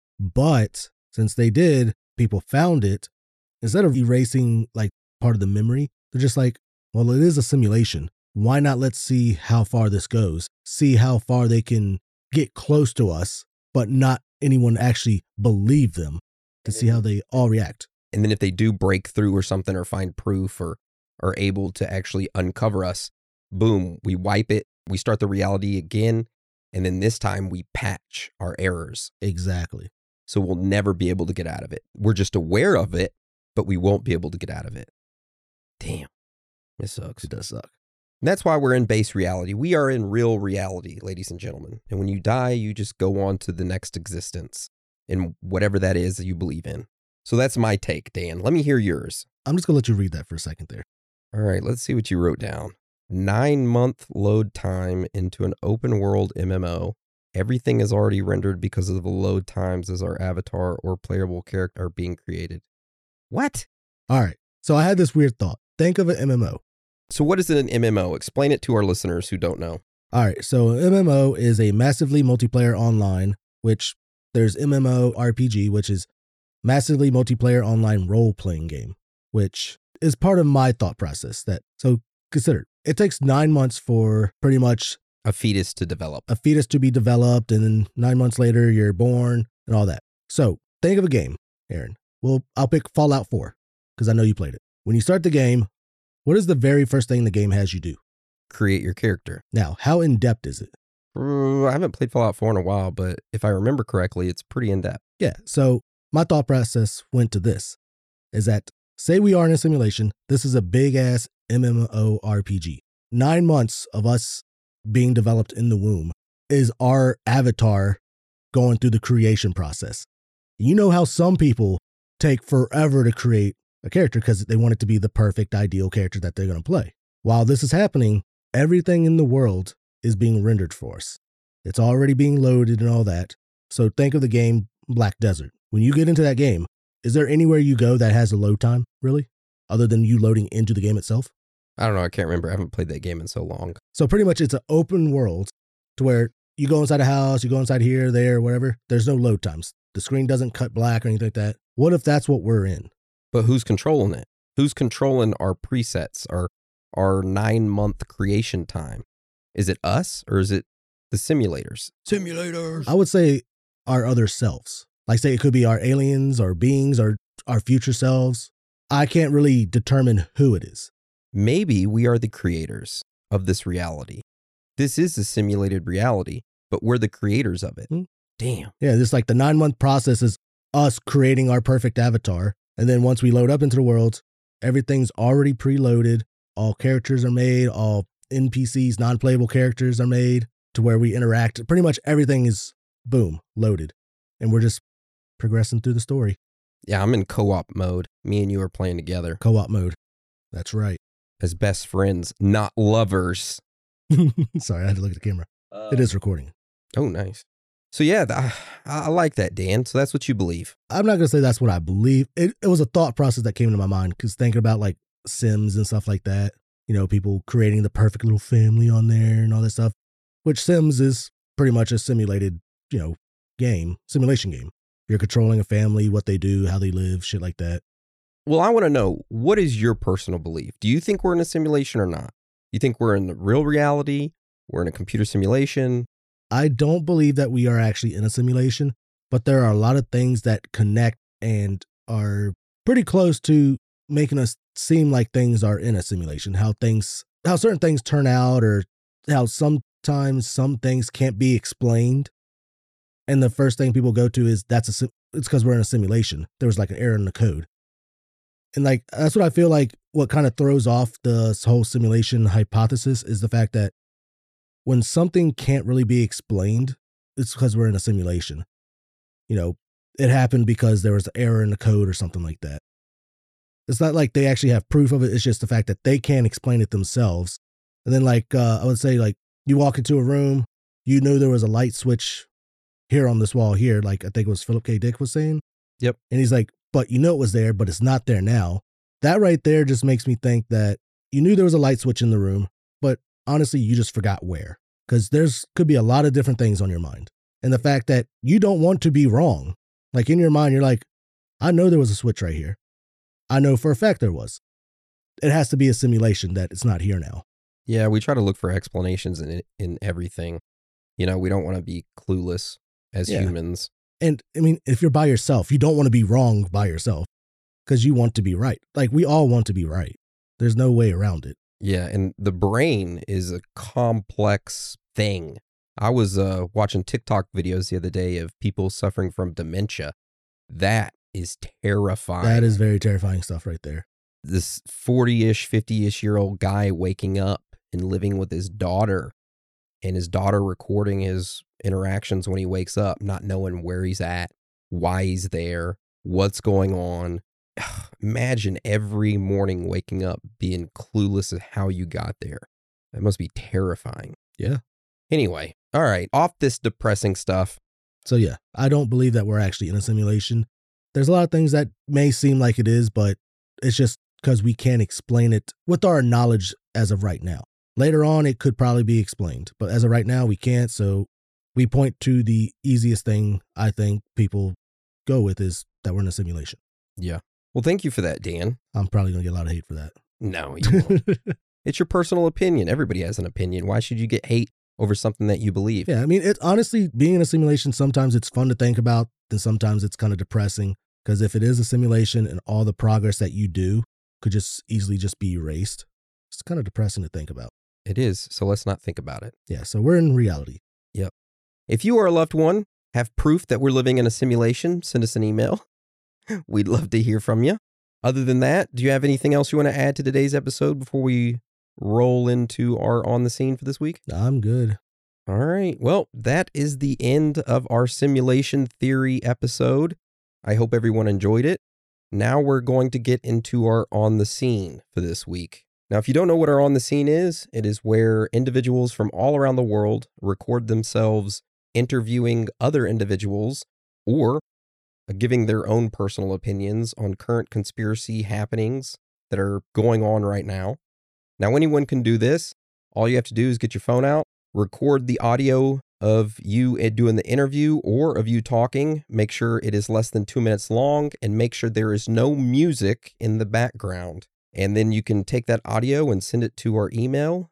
But since they did, people found it. Instead of erasing like part of the memory, they're just like, well, it is a simulation. Why not let's see how far this goes? See how far they can get close to us, but not anyone actually believe them, to see how they all react. And then if they do break through or something or find proof or are able to actually uncover us, boom, we wipe it. We start the reality again. And then this time we patch our errors. Exactly. So we'll never be able to get out of it. We're just aware of it, but we won't be able to get out of it. Damn. It sucks. It does suck. And that's why we're in base reality. We are in real reality, ladies and gentlemen. And when you die, you just go on to the next existence in whatever that is that you believe in. So that's my take, Dan. Let me hear yours. I'm just going to let you read that for a second there. All right, let's see what you wrote down. 9-month load time into an open world MMO. Everything is already rendered because of the load times as our avatar or playable character are being created. What? All right. So I had this weird thought. Think of an MMO. So what is an MMO? Explain it to our listeners who don't know. All right. So an MMO is a massively multiplayer online, which there's MMORPG, which is massively multiplayer online role-playing game, which is part of my thought process. So consider, it takes 9 months for pretty much a fetus to develop. A fetus to be developed, and then 9 months later, you're born and all that. So think of a game, Aaron. I'll pick Fallout 4 because I know you played it. When you start the game, what is the very first thing the game has you do? Create your character. Now, how in-depth is it? I haven't played Fallout 4 in a while, but if I remember correctly, it's pretty in-depth. Yeah, so my thought process went to this, is that say we are in a simulation, this is a big-ass MMORPG. 9 months of us being developed in the womb is our avatar going through the creation process. You know how some people take forever to create a character because they want it to be the perfect, ideal character that they're going to play. While this is happening, everything in the world is being rendered for us. It's already being loaded and all that. So think of the game Black Desert. When you get into that game, is there anywhere you go that has a load time, really? Other than you loading into the game itself? I don't know. I can't remember. I haven't played that game in so long. So pretty much it's an open world to where you go inside a house, you go inside here, there, whatever. There's no load times. The screen doesn't cut black or anything like that. What if that's what we're in? But who's controlling it? Who's controlling our presets, our 9-month creation time? Is it us or is it the simulators? I would say our other selves. Like say it could be our aliens or beings or our future selves. I can't really determine who it is. Maybe we are the creators of this reality. This is a simulated reality, but we're the creators of it. Damn. Yeah, just like the 9-month process is us creating our perfect avatar. And then once we load up into the world, everything's already preloaded. All characters are made. All NPCs, non-playable characters are made to where we interact. Pretty much everything is, boom, loaded. And we're just progressing through the story. Yeah, I'm in co-op mode. Me and you are playing together. Co-op mode. That's right. As best friends, not lovers. Sorry, I had to look at the camera. It is recording. Oh, nice. So yeah, I like that, Dan. So that's what you believe. I'm not going to say that's what I believe. It was a thought process that came into my mind because thinking about like Sims and stuff like that, you know, people creating the perfect little family on there and all that stuff, which Sims is pretty much a simulated, you know, simulation game. You're controlling a family, what they do, how they live, shit like that. Well, I want to know, what is your personal belief? Do you think we're in a simulation or not? You think we're in the real reality? We're in a computer simulation? I don't believe that we are actually in a simulation, but there are a lot of things that connect and are pretty close to making us seem like things are in a simulation, how certain things turn out, or how sometimes some things can't be explained. And the first thing people go to is it's because we're in a simulation. There was like an error in the code. And like, that's what I feel like what kind of throws off the whole simulation hypothesis is the fact that when something can't really be explained, it's because we're in a simulation. You know, it happened because there was an error in the code or something like that. It's not like they actually have proof of it. It's just the fact that they can't explain it themselves. And then like, I would say like you walk into a room, you knew there was a light switch here on this wall here. Like I think it was Philip K. Dick was saying. Yep. And he's like, but you know it was there, but it's not there now. That right there just makes me think that you knew there was a light switch in the room, but honestly, you just forgot where. Because could be a lot of different things on your mind. And the fact that you don't want to be wrong. Like in your mind, you're like, I know there was a switch right here. I know for a fact there was. It has to be a simulation that it's not here now. Yeah, we try to look for explanations in everything. You know, we don't want to be clueless as humans. And I mean, if you're by yourself, you don't want to be wrong by yourself because you want to be right. Like we all want to be right. There's no way around it. Yeah, and the brain is a complex thing. I was watching TikTok videos the other day of people suffering from dementia. That is terrifying. That is very terrifying stuff right there. This 40-ish, 50-ish year old guy waking up and living with his daughter, and his daughter recording his interactions when he wakes up, not knowing where he's at, why he's there, what's going on. Imagine every morning waking up being clueless as how you got there. That must be terrifying. Yeah. Anyway, all right, off this depressing stuff. So yeah, I don't believe that we're actually in a simulation. There's a lot of things that may seem like it is, but it's just because we can't explain it with our knowledge as of right now. Later on, it could probably be explained, but as of right now, we can't. So we point to the easiest thing I think people go with is that we're in a simulation. Yeah. Well, thank you for that, Dan. I'm probably going to get a lot of hate for that. No, you won't. It's your personal opinion. Everybody has an opinion. Why should you get hate over something that you believe? Yeah, I mean, honestly, being in a simulation, sometimes it's fun to think about, and sometimes it's kind of depressing. Because if it is a simulation and all the progress that you do could just easily just be erased, it's kind of depressing to think about. It is. So let's not think about it. Yeah, so we're in reality. Yep. If you are a loved one, have proof that we're living in a simulation, send us an email. We'd love to hear from you. Other than that, do you have anything else you want to add to today's episode before we roll into our On the Scene for this week? I'm good. All right. Well, that is the end of our simulation theory episode. I hope everyone enjoyed it. Now we're going to get into our On the Scene for this week. Now, if you don't know what our On the Scene is, it is where individuals from all around the world record themselves interviewing other individuals or giving their own personal opinions on current conspiracy happenings that are going on right now. Now, anyone can do this. All you have to do is get your phone out, record the audio of you doing the interview or of you talking. Make sure it is less than 2 minutes long and make sure there is no music in the background. And then you can take that audio and send it to our email,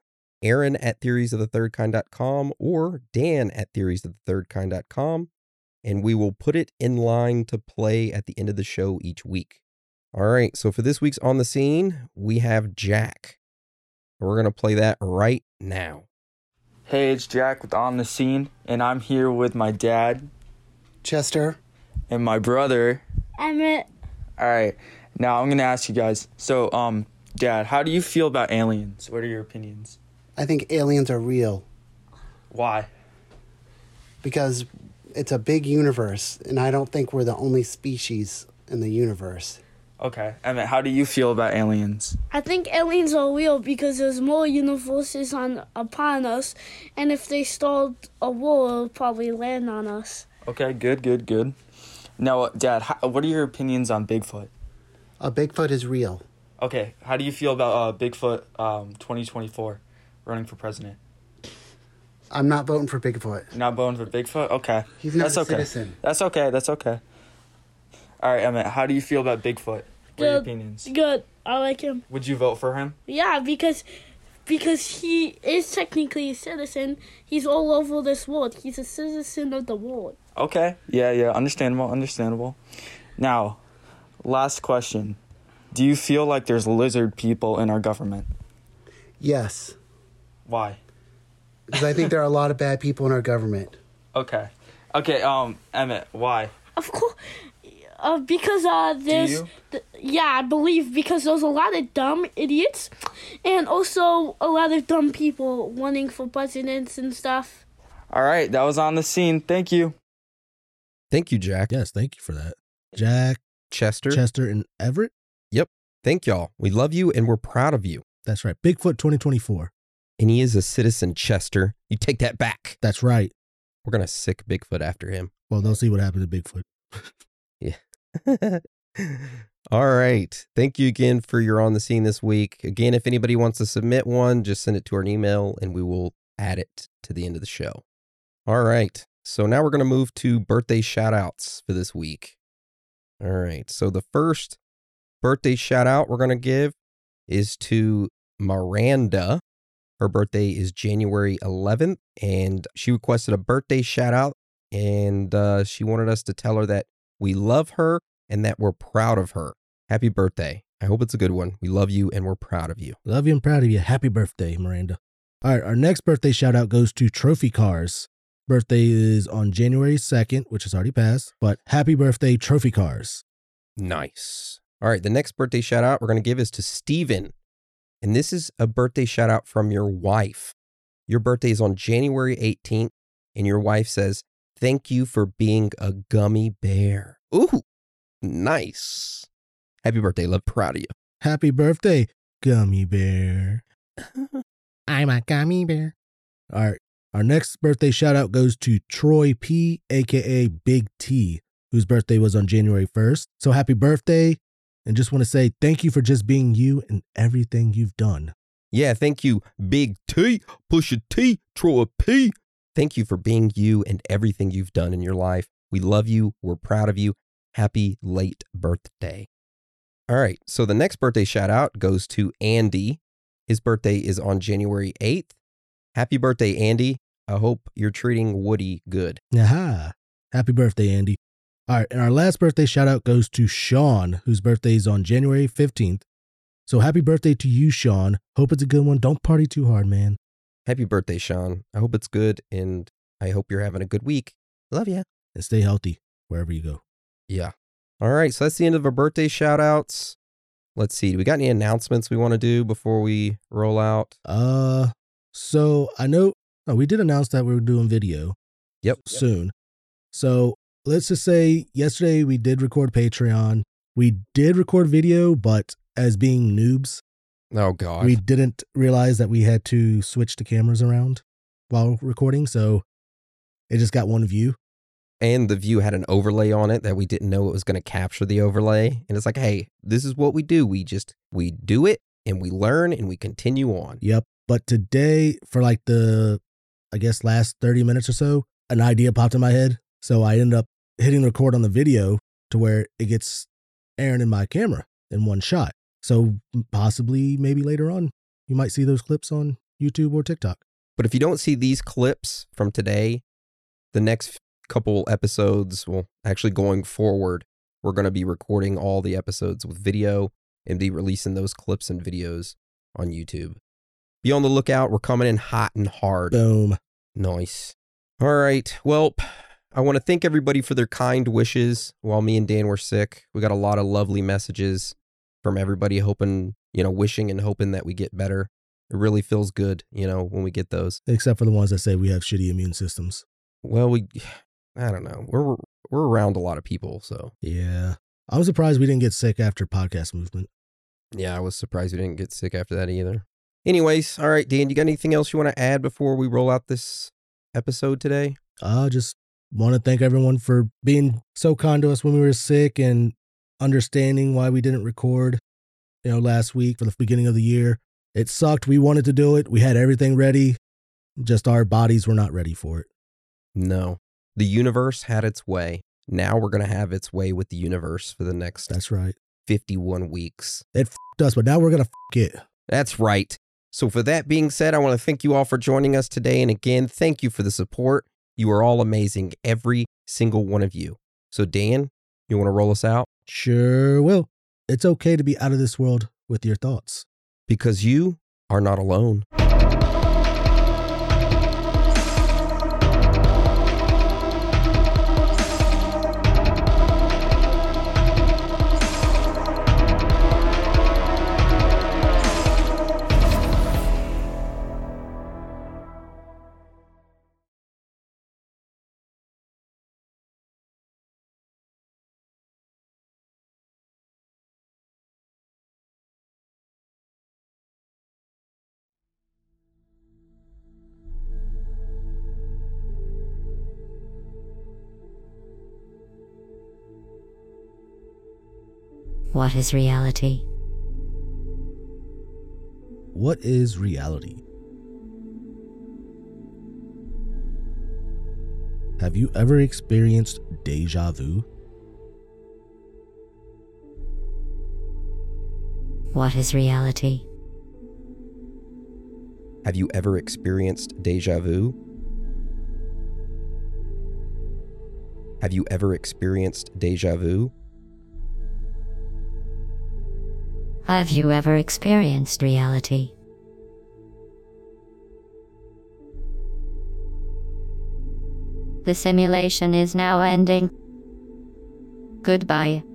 Aaron@theoriesofthethirdkind.com or Dan@theoriesofthethirdkind.com. And we will put it in line to play at the end of the show each week. All right, so for this week's On the Scene, we have Jack. We're going to play that right now. Hey, it's Jack with On the Scene, and I'm here with my dad, Chester, and my brother, Emmett. All right, now I'm going to ask you guys. So, Dad, how do you feel about aliens? What are your opinions? I think aliens are real. Why? Because it's a big universe, and I don't think we're the only species in the universe. Okay, Emmett, how do you feel about aliens? I think aliens are real because there's more universes upon us, and if they start a war, it'll probably land on us. Okay, good. Now, Dad, what are your opinions on Bigfoot? Bigfoot is real. Okay, how do you feel about Bigfoot 2024 running for president? I'm not voting for Bigfoot. You're not voting for Bigfoot? Okay. He's not That's a okay. citizen. That's okay. All right, Emmett, how do you feel about Bigfoot? What are your opinions? Good. I like him. Would you vote for him? Yeah, because he is technically a citizen. He's all over this world. He's a citizen of the world. Okay. Yeah. Understandable. Now, last question. Do you feel like there's lizard people in our government? Yes. Why? Because I think there are a lot of bad people in our government. Okay, Emmett, why? Of course, because there's... Do you? Yeah, I believe because there's a lot of dumb idiots and also a lot of dumb people running for presidents and stuff. All right, that was On the Scene. Thank you. Thank you, Jack. Yes, thank you for that. Jack, Chester, and Everett. Yep. Thank y'all. We love you and we're proud of you. That's right. Bigfoot 2024. And he is a citizen, Chester. You take that back. That's right. We're going to sick Bigfoot after him. Well, they'll see what happens to Bigfoot. Yeah. All right. Thank you again for your On the Scene this week. Again, if anybody wants to submit one, just send it to our email and we will add it to the end of the show. All right. So now we're going to move to birthday shout outs for this week. All right. So the first birthday shout out we're going to give is to Miranda. Her birthday is January 11th, and she requested a birthday shout out, and she wanted us to tell her that we love her and that we're proud of her. Happy birthday. I hope it's a good one. We love you and we're proud of you. Love you and proud of you. Happy birthday, Miranda. All right, our next birthday shout out goes to Trophy Cars. Birthday is on January 2nd, which has already passed, but happy birthday, Trophy Cars. Nice. All right, the next birthday shout out we're going to give is to Steven. And this is a birthday shout out from your wife. Your birthday is on January 18th, and your wife says, "Thank you for being a gummy bear." Ooh, nice. Happy birthday, love. Proud of you. Happy birthday, gummy bear. I'm a gummy bear. All right, our next birthday shout out goes to Troy P, aka Big T, whose birthday was on January 1st. So happy birthday. And just want to say thank you for just being you and everything you've done. Yeah, thank you, Big T, Pusha T, Troy P. Thank you for being you and everything you've done in your life. We love you. We're proud of you. Happy late birthday. All right, so the next birthday shout out goes to Andy. His birthday is on January 8th. Happy birthday, Andy. I hope you're treating Woody good. Aha. Happy birthday, Andy. All right, and our last birthday shout out goes to Sean, whose birthday is on January 15th. So happy birthday to you, Sean. Hope it's a good one. Don't party too hard, man. Happy birthday, Sean. I hope it's good, and I hope you're having a good week. Love ya. And stay healthy wherever you go. Yeah. All right, so that's the end of our birthday shout outs. Let's see. Do we got any announcements we want to do before we roll out? So I know we did announce that we were doing video. Yep. Soon. So let's just say yesterday we did record Patreon. We did record video, but as being noobs, oh god, we didn't realize that we had to switch the cameras around while recording, so it just got one view. And the view had an overlay on it that we didn't know it was going to capture the overlay. And it's like, hey, this is what we do. We do it and we learn and we continue on. Yep. But today, for like the, I guess, last 30 minutes or so, an idea popped in my head. So I ended up hitting record on the video to where it gets Aaron in my camera in one shot. So possibly, maybe later on, you might see those clips on YouTube or TikTok. But if you don't see these clips from today, the next couple episodes, well, actually going forward, we're going to be recording all the episodes with video and be releasing those clips and videos on YouTube. Be on the lookout. We're coming in hot and hard. Boom. Nice. All right. Well, I want to thank everybody for their kind wishes while me and Dan were sick. We got a lot of lovely messages from everybody hoping, wishing and hoping that we get better. It really feels good, when we get those. Except for the ones that say we have shitty immune systems. Well, I don't know. We're around a lot of people, so. Yeah. I was surprised we didn't get sick after podcast movement. Yeah, I was surprised we didn't get sick after that either. Anyways, all right, Dan, you got anything else you want to add before we roll out this episode today? Just want to thank everyone for being so kind to us when we were sick and understanding why we didn't record, last week for the beginning of the year. It sucked. We wanted to do it. We had everything ready. Just our bodies were not ready for it. No. The universe had its way. Now we're going to have its way with the universe for the next That's right. 51 weeks. It f***ed us, but now we're going to f*** it. That's right. So for that being said, I want to thank you all for joining us today. And again, thank you for the support. You are all amazing, every single one of you. So Dan, you want to roll us out? Sure will. It's okay to be out of this world with your thoughts. Because you are not alone. What is reality? What is reality? Have you ever experienced deja vu? What is reality? Have you ever experienced deja vu? Have you ever experienced deja vu? Have you ever experienced reality? The simulation is now ending. Goodbye.